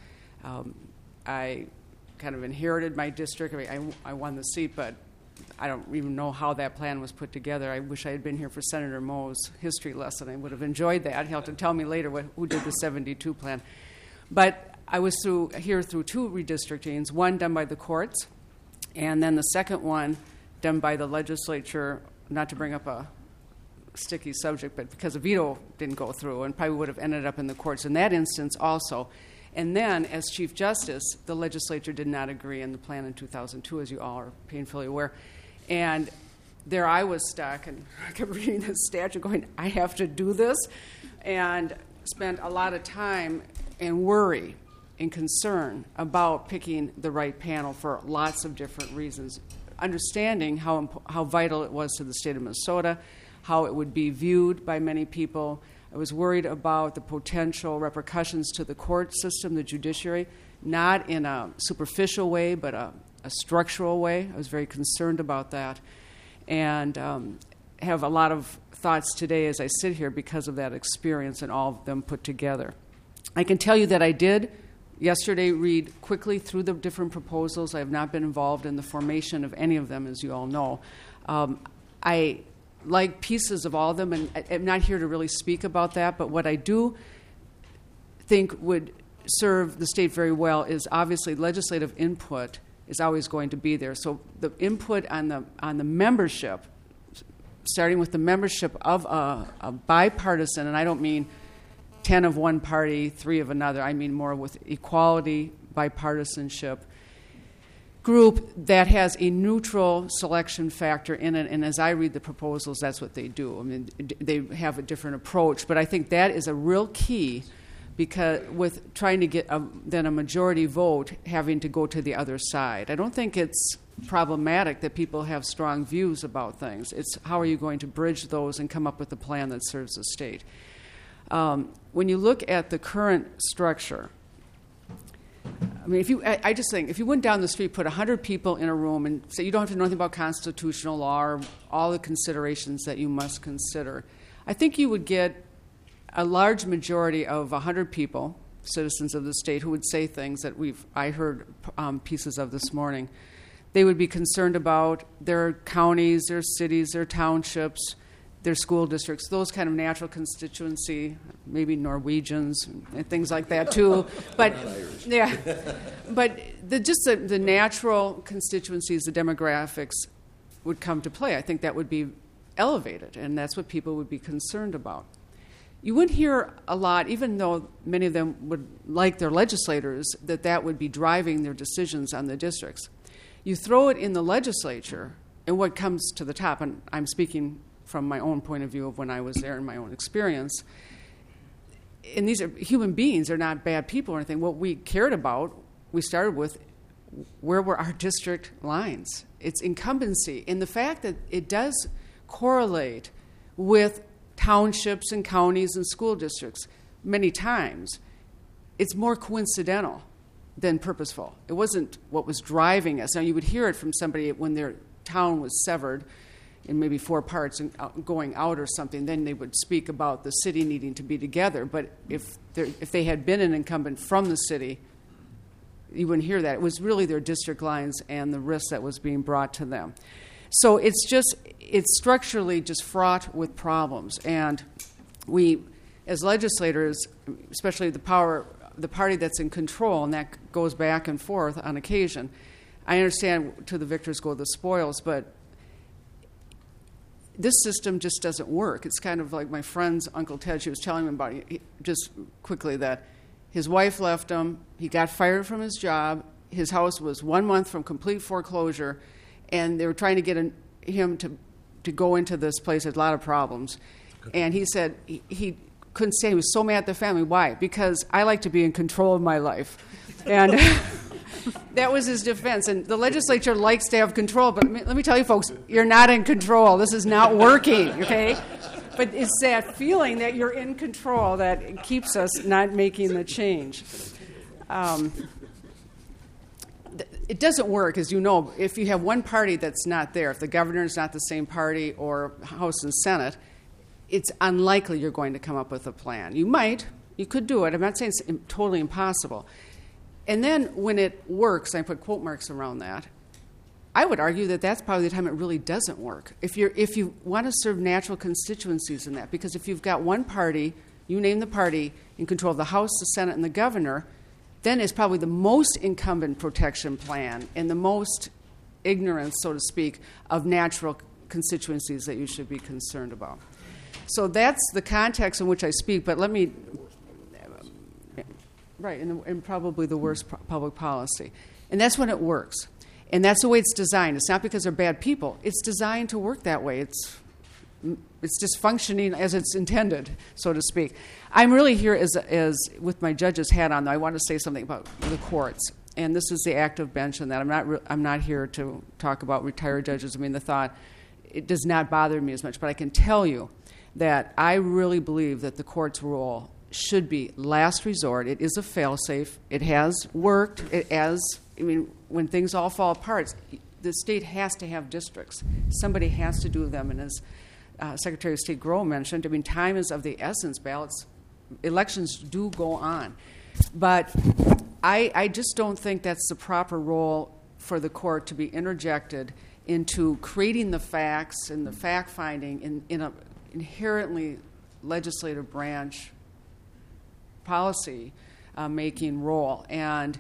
I kind of inherited my district. I won the seat, but I don't even know how that plan was put together. I wish I had been here for Senator Moe's history lesson. I would have enjoyed that. He'll have to tell me later who did the 72 plan. But I was here through 2 redistrictings, one done by the courts, and then the second one done by the legislature, not to bring up a sticky subject, but because a veto didn't go through and probably would have ended up in the courts in that instance also. And then, as Chief Justice, the legislature did not agree on the plan in 2002, as you all are painfully aware. And there I was stuck, and I kept reading the statute going, I have to do this, and spent a lot of time and worry and concern about picking the right panel for lots of different reasons, understanding how vital it was to the state of Minnesota, how it would be viewed by many people. I was worried about the potential repercussions to the court system, the judiciary, not in a superficial way, but a structural way. I was very concerned about that, and have a lot of thoughts today as I sit here because of that experience and all of them put together. I can tell you that I did yesterday read quickly through the different proposals. I have not been involved in the formation of any of them, as you all know. I like pieces of all of them, and I'm not here to really speak about that, but what I do think would serve the state very well is obviously legislative input is always going to be there. So the input on the membership, starting with the membership of a bipartisan, and I don't mean 10 of one party, 3 of another, I mean more with equality, bipartisanship, group that has a neutral selection factor in it, and as I read the proposals, that's what they do. I mean, they have a different approach, but I think that is a real key, because with trying to get then a majority vote having to go to the other side. I don't think it's problematic that people have strong views about things. It's how are you going to bridge those and come up with a plan that serves the state. When you look at the current structure, I mean, I just think if you went down the street, put 100 people in a room and say you don't have to know anything about constitutional law or all the considerations that you must consider, I think you would get a large majority of 100 people, citizens of the state, who would say things that I heard pieces of this morning. They would be concerned about their counties, their cities, their townships, their school districts, those kind of natural constituency, maybe Norwegians and things like that too. But yeah, but the natural constituencies, the demographics would come to play. I think that would be elevated, and that's what people would be concerned about. You wouldn't hear a lot, even though many of them would like their legislators, that would be driving their decisions on the districts. You throw it in the legislature, and what comes to the top, and I'm speaking from my own point of view of when I was there and my own experience, and these are human beings, they're not bad people or anything. What we cared about, we started with, where were our district lines? It's incumbency. And the fact that it does correlate with townships and counties and school districts many times, it's more coincidental than purposeful. It wasn't what was driving us. Now, you would hear it from somebody when their town was severed in maybe 4 parts and going out or something, then they would speak about the city needing to be together. But if they had been an incumbent from the city, you wouldn't hear that. It was really their district lines and the risk that was being brought to them. So it's structurally just fraught with problems. And we, as legislators, especially the party that's in control, and that goes back and forth on occasion, I understand to the victors go the spoils, but this system just doesn't work. It's kind of like my friend's Uncle Ted. She was telling me about it just quickly that his wife left him. He got fired from his job. His house was 1 month from complete foreclosure, and they were trying to get him to go into this place. Had a lot of problems. And he said he couldn't stand. He was so mad at the family. Why? Because I like to be in control of my life. And that was his defense. And the legislature likes to have control, but let me tell you, folks, you're not in control. This is not working, okay? But it's that feeling that you're in control that keeps us not making the change. It doesn't work, as you know, if you have one party that's not there, if the governor is not the same party or House and Senate, it's unlikely you're going to come up with a plan. You could do it. I'm not saying it's totally impossible. And then when it works, I put quote marks around that, I would argue that that's probably the time it really doesn't work. If you want to serve natural constituencies in that, because if you've got one party, you name the party, in control of the House, the Senate, and the governor, then it's probably the most incumbent protection plan and the most ignorance, so to speak, of natural constituencies that you should be concerned about. So that's the context in which I speak, but let me... Right, and probably the worst public policy. And that's when it works. And that's the way it's designed. It's not because they're bad people. It's designed to work that way. It's just functioning as it's intended, so to speak. I'm really here as with my judge's hat on, though. I want to say something about the courts. And this is the active bench, and that I'm not here to talk about retired judges. I mean, the thought, it does not bother me as much. But I can tell you that I really believe that the court's role should be last resort. It is a fail-safe. It has worked. When things all fall apart, the state has to have districts. Somebody has to do them. And as Secretary of State Groh mentioned, time is of the essence. Elections do go on. But I just don't think that's the proper role for the court to be interjected into creating the facts and the fact-finding in an inherently legislative branch policy making role. And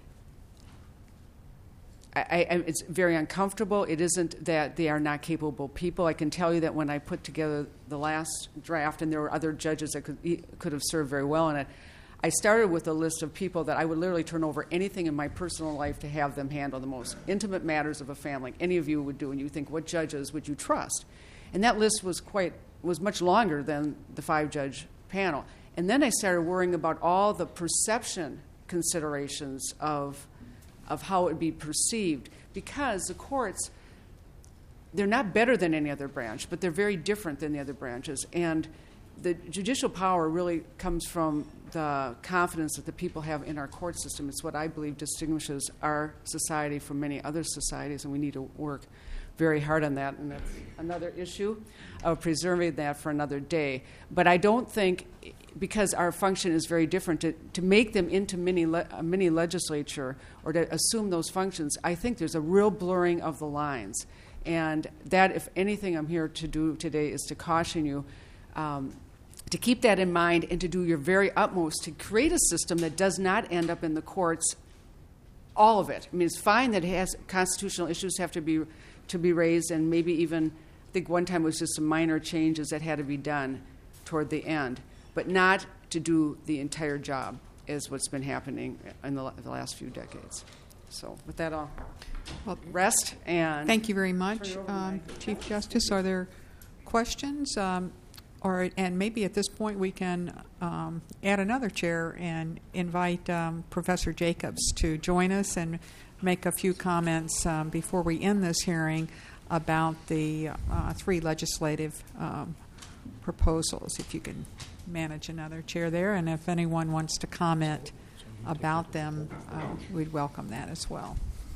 it's very uncomfortable. It isn't that they are not capable people. I can tell you that when I put together the last draft, and there were other judges that could have served very well in it, I started with a list of people that I would literally turn over anything in my personal life to have them handle the most intimate matters of a family. Any of you would do, and you think, what judges would you trust? And that list was much longer than the 5-judge panel. And then I started worrying about all the perception considerations of how it would be perceived, because the courts, they're not better than any other branch, but they're very different than the other branches. And the judicial power really comes from the confidence that the people have in our court system. It's what I believe distinguishes our society from many other societies, and we need to work very hard on that. And that's another issue of preserving that for another day. But I don't think because our function is very different, to make them into a mini legislature or to assume those functions, I think there's a real blurring of the lines. And that, if anything I'm here to do today, is to caution you to keep that in mind and to do your very utmost to create a system that does not end up in the courts, all of it. I mean, it's fine that it has constitutional issues have to be raised, and maybe even, I think one time it was just some minor changes that had to be done toward the end, but not to do the entire job, is what's been happening in the last few decades. So with that, I'll rest. And thank you very much, Chief Justice. Are there questions? And maybe at this point we can add another chair and invite Professor Jacobs to join us and make a few comments before we end this hearing about the 3 legislative proposals. If you can manage another chair there, and if anyone wants to comment about them, we'd welcome that as well.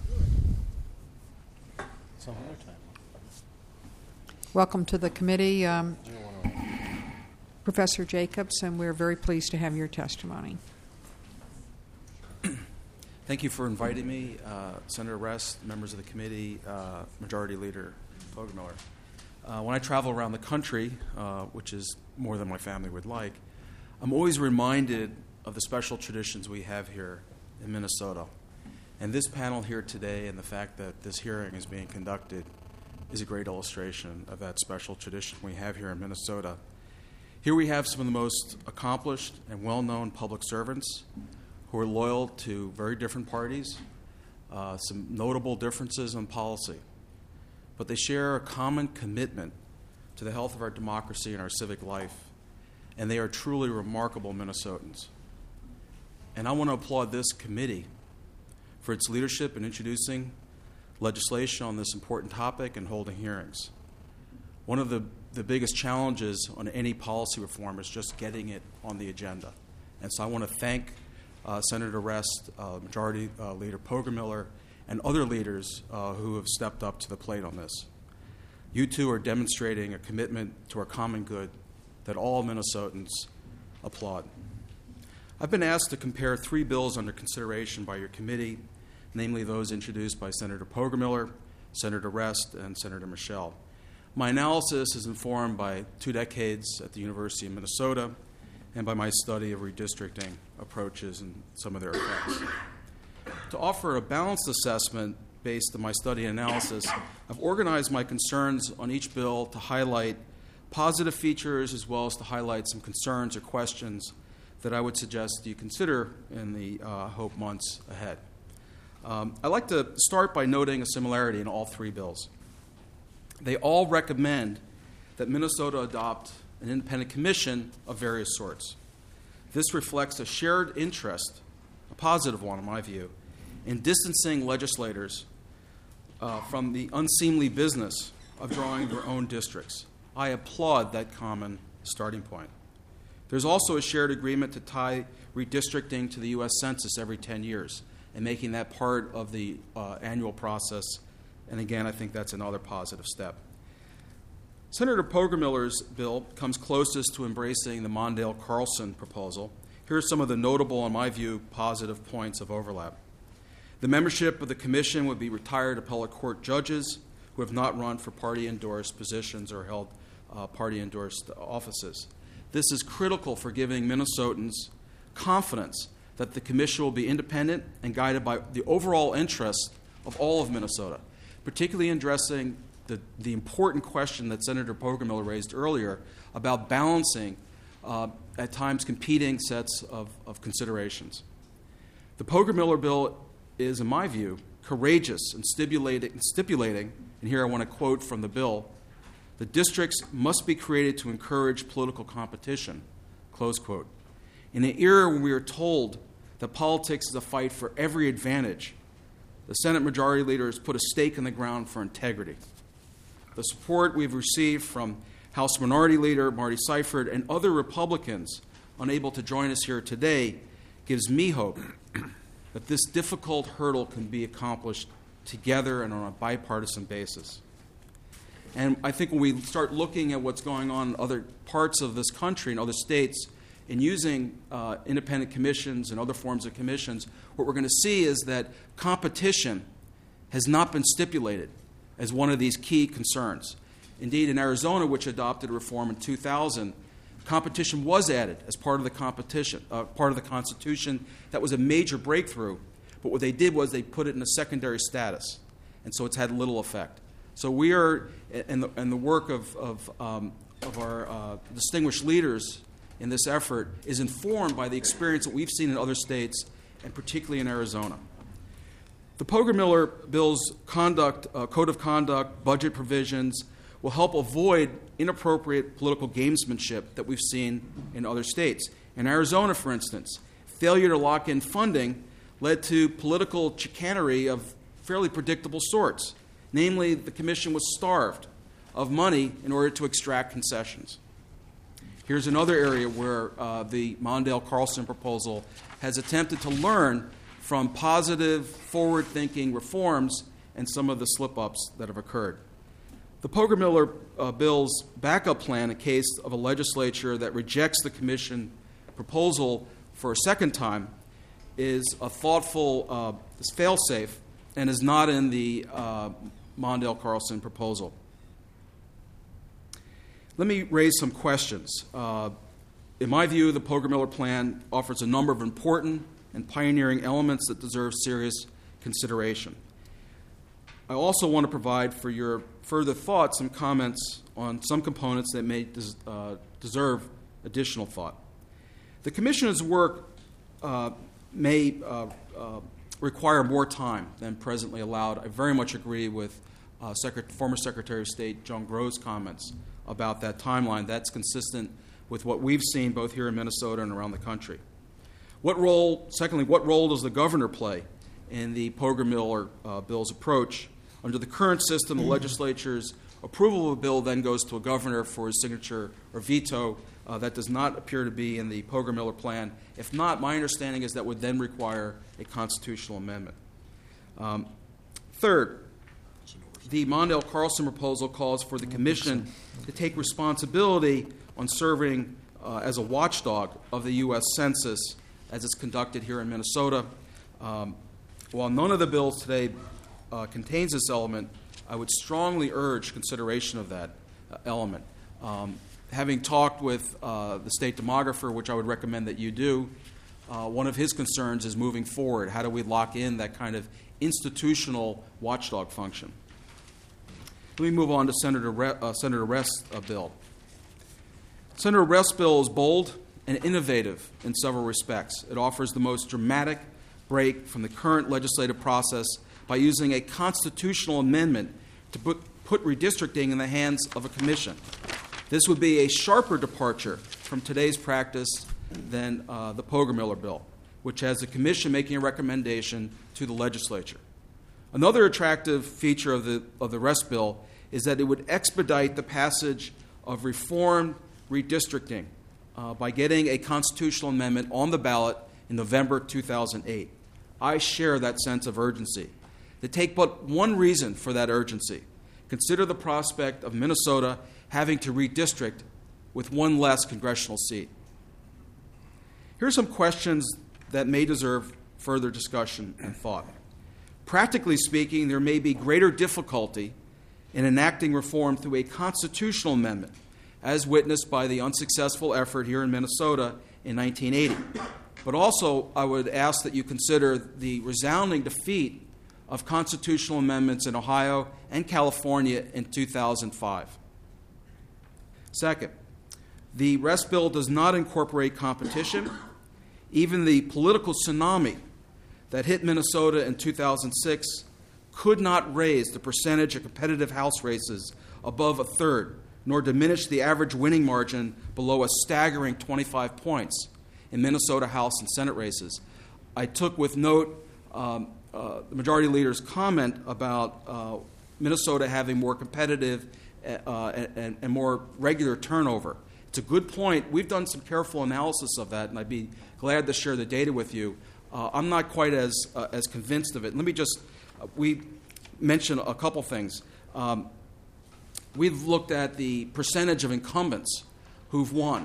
Welcome to the committee, Professor Jacobs, and we're very pleased to have your testimony. Thank you for inviting me, Senator Rest, members of the committee, Majority Leader Poggemiller. When I travel around the country, which is more than my family would like, I'm always reminded of the special traditions we have here in Minnesota. And this panel here today and the fact that this hearing is being conducted is a great illustration of that special tradition we have here in Minnesota. Here we have some of the most accomplished and well-known public servants who are loyal to very different parties, some notable differences in policy. But they share a common commitment to the health of our democracy and our civic life, and they are truly remarkable Minnesotans. And I want to applaud this committee for its leadership in introducing legislation on this important topic and holding hearings. One of the biggest challenges on any policy reform is just getting it on the agenda. And so I want to thank Senator Rest, Majority Leader Poggemiller, and other leaders who have stepped up to the plate on this. You two are demonstrating a commitment to our common good that all Minnesotans applaud. I've been asked to compare 3 bills under consideration by your committee, namely those introduced by Senator Poggemiller, Senator Rest, and Senator Michel. My analysis is informed by 2 decades at the University of Minnesota and by my study of redistricting approaches and some of their effects. To offer a balanced assessment based on my study and analysis, I've organized my concerns on each bill to highlight positive features as well as to highlight some concerns or questions that I would suggest you consider in the hope months ahead. I'd like to start by noting a similarity in all 3 bills. They all recommend that Minnesota adopt an independent commission of various sorts. This reflects a shared interest, a positive one in my view, in distancing legislators from the unseemly business of drawing their own districts. I applaud that common starting point. There's also a shared agreement to tie redistricting to the U.S. Census every 10 years and making that part of the annual process. And again, I think that's another positive step. Senator Poggemiller's bill comes closest to embracing the Mondale-Carlson proposal. Here are some of the notable, in my view, positive points of overlap. The membership of the commission would be retired appellate court judges who have not run for party-endorsed positions or held party-endorsed offices. This is critical for giving Minnesotans confidence that the commission will be independent and guided by the overall interest of all of Minnesota, particularly in addressing the important question that Senator Poggemiller raised earlier about balancing, at times, competing sets of considerations. The Poggemiller bill is, in my view, courageous in stipulating, and here I want to quote from the bill, "The districts must be created to encourage political competition," close quote. In an era when we are told that politics is a fight for every advantage, the Senate Majority Leader has put a stake in the ground for integrity. The support we've received from House Minority Leader Marty Seifert and other Republicans unable to join us here today gives me hope that this difficult hurdle can be accomplished together and on a bipartisan basis. And I think when we start looking at what's going on in other parts of this country and other states, in using independent commissions and other forms of commissions, what we're going to see is that competition has not been stipulated as one of these key concerns. Indeed, in Arizona, which adopted reform in 2000, competition was added as part of the Constitution. That was a major breakthrough. But what they did was they put it in a secondary status, and so it's had little effect. So we are, and the work of our distinguished leaders in this effort is informed by the experience that we've seen in other states, and particularly in Arizona. The Poger-Miller bill's code of conduct, budget provisions will help avoid inappropriate political gamesmanship that we've seen in other states. In Arizona, for instance, failure to lock in funding led to political chicanery of fairly predictable sorts. Namely, the commission was starved of money in order to extract concessions. Here's another area where the Mondale-Carlson proposal has attempted to learn from positive, forward-thinking reforms and some of the slip-ups that have occurred. The Poger-Miller bill's backup plan, in case of a legislature that rejects the commission proposal for a second time, is a thoughtful fail-safe and is not in the Mondale-Carlson proposal. Let me raise some questions. In my view, the Poger-Miller plan offers a number of important and pioneering elements that deserve serious consideration. I also want to provide for your further thought some comments on some components that may deserve additional thought. The Commission's work may require more time than presently allowed. I very much agree with former Secretary of State Joan Groh's comments about that timeline. That's consistent with what we've seen both here in Minnesota and around the country. Secondly, what role does the governor play in the Poger-Miller bill's approach? Under the current system, the legislature's approval of a bill then goes to a governor for his signature or veto. That does not appear to be in the Poger-Miller plan. If not, my understanding is that would then require a constitutional amendment. Third, the Mondale-Carlson proposal calls for the Commission to take responsibility on serving as a watchdog of the U.S. Census as it's conducted here in Minnesota. While none of the bills today contains this element, I would strongly urge consideration of that element. Having talked with the state demographer, which I would recommend that you do, one of his concerns is moving forward. How do we lock in that kind of institutional watchdog function? Let me move on to Senator Rest's bill. Senator Rest's bill is bold and innovative in several respects. It offers the most dramatic break from the current legislative process by using a constitutional amendment to put redistricting in the hands of a commission. This would be a sharper departure from today's practice than the Poger-Miller bill, which has the commission making a recommendation to the legislature. Another attractive feature of the Rest bill is that it would expedite the passage of reformed redistricting by getting a constitutional amendment on the ballot in November 2008. I share that sense of urgency. To take but one reason for that urgency, consider the prospect of Minnesota having to redistrict with one less congressional seat. Here are some questions that may deserve further discussion and thought. Practically speaking, there may be greater difficulty in enacting reform through a constitutional amendment, as witnessed by the unsuccessful effort here in Minnesota in 1980. But also, I would ask that you consider the resounding defeat of constitutional amendments in Ohio and California in 2005. Second, the Rest bill does not incorporate competition. Even the political tsunami that hit Minnesota in 2006 could not raise the percentage of competitive House races above a third, nor diminish the average winning margin below a staggering 25 points in Minnesota House and Senate races. I took with note the Majority Leader's comment about Minnesota having more competitive and more regular turnover. It's a good point. We've done some careful analysis of that, and I'd be glad to share the data with you. I'm not quite as convinced of it. Let me just, we mentioned a couple things. We've looked at the percentage of incumbents who've won,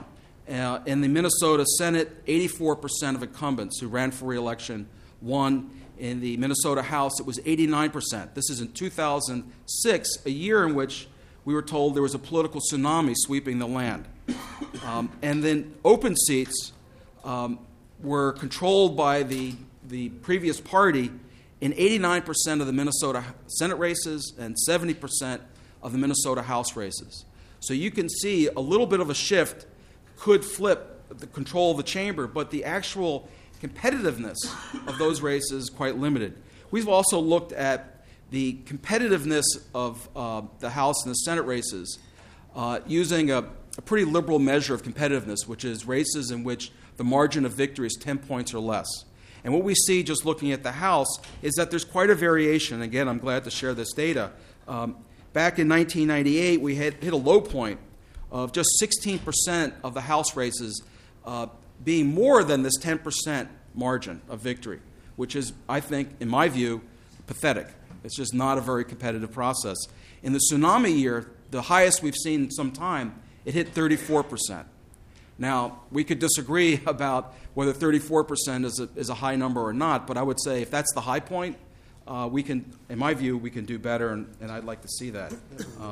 In the Minnesota Senate, 84% of incumbents who ran for re-election won. In the Minnesota House, it was 89%. This is in 2006, a year in which we were told there was a political tsunami sweeping the land. And then open seats were controlled by the previous party in 89% of the Minnesota Senate races and 70% of the Minnesota House races. So you can see a little bit of a shift could flip the control of the chamber, but the actual competitiveness of those races is quite limited. We've also looked at the competitiveness of the House and the Senate races using a pretty liberal measure of competitiveness, which is races in which the margin of victory is 10 points or less. And what we see just looking at the House is that there's quite a variation. Again, I'm glad to share this data. Back in 1998, we hit a low point of just 16% of the House races being more than this 10% margin of victory, which is, I think, in my view, pathetic. It's just not a very competitive process. In the tsunami year, the highest we've seen in some time, it hit 34%. Now, we could disagree about whether 34% is a high number or not, but I would say if that's the high point, we can, in my view, we can do better, and I'd like to see that. In the 10%?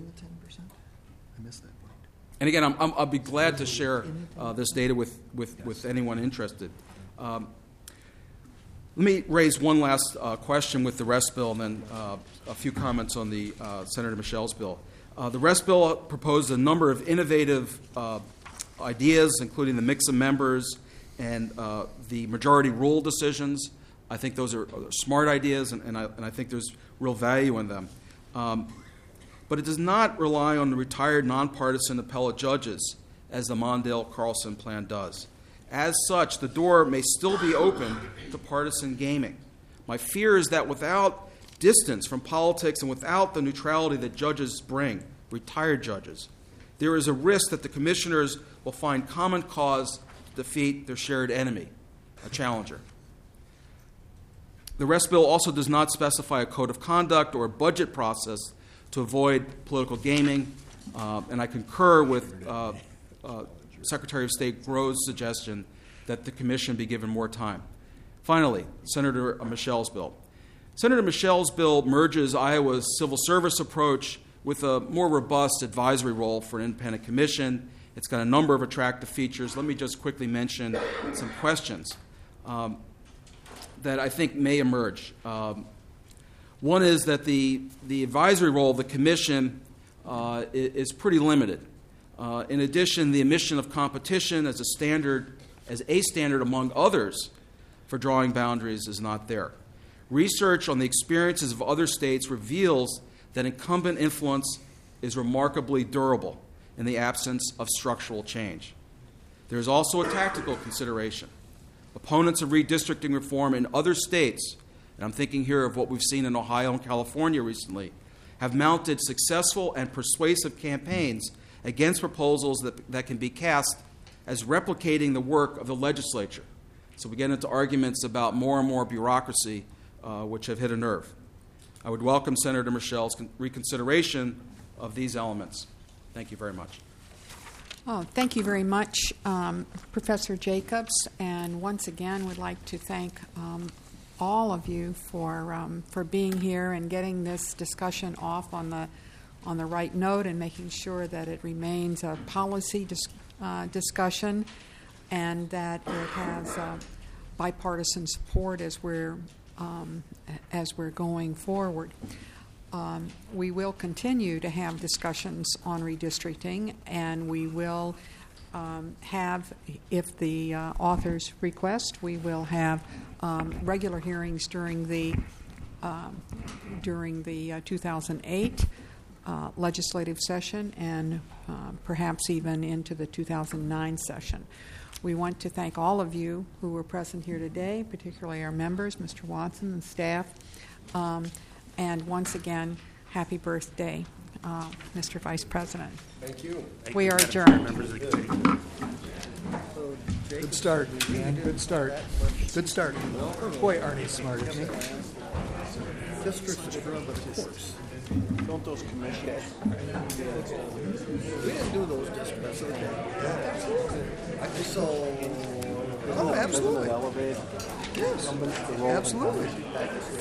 I missed that point. And again, I'll be glad to share this data with anyone interested. Let me raise one last question with the rest bill, and then a few comments on the Senator Michel's bill. The rest bill proposed a number of innovative ideas, including the mix of members and the majority rule decisions. I think those are smart ideas, and I think there's real value in them. But it does not rely on the retired nonpartisan appellate judges, as the Mondale-Carlson plan does. As such, the door may still be open to partisan gaming. My fear is that without distance from politics and without the neutrality that judges bring, retired judges, there is a risk that the commissioners will find common cause to defeat their shared enemy, a challenger. The rest bill also does not specify a code of conduct or a budget process to avoid political gaming, and I concur with Secretary of State Groh's suggestion that the commission be given more time. Finally, Senator Michel's bill. Senator Michel's bill merges Iowa's civil service approach with a more robust advisory role for an independent commission. It's got a number of attractive features. Let me just quickly mention some questions that I think may emerge. One is that the advisory role of the commission is pretty limited. In addition, the omission of competition as a standard among others for drawing boundaries is not there. Research on the experiences of other states reveals that incumbent influence is remarkably durable in the absence of structural change. There is also a tactical consideration. Opponents of redistricting reform in other states, and I'm thinking here of what we've seen in Ohio and California recently, have mounted successful and persuasive campaigns against proposals that can be cast as replicating the work of the legislature. So we get into arguments about more and more bureaucracy, which have hit a nerve. I would welcome Senator Michel's reconsideration of these elements. Thank you very much. Oh, thank you very much, Professor Jacobs. And once again, would like to thank all of you for being here and getting this discussion off on the right note and making sure that it remains a policy discussion and that it has bipartisan support as we're going forward. We will continue to have discussions on redistricting, and we will have, if the authors request, we will have regular hearings during the 2008 legislative session and perhaps even into the 2009 session. We want to thank all of you who were present here today, particularly our members, Mr. Watson and staff. And once again, happy birthday, Mr. Vice President. Thank you. We are adjourned. Good start, man. Good start. Good start. Boy, Arnie's smart, isn't he? Districts are of course. Don't those commissions? We didn't do those districts. Oh, absolutely. Yes, absolutely.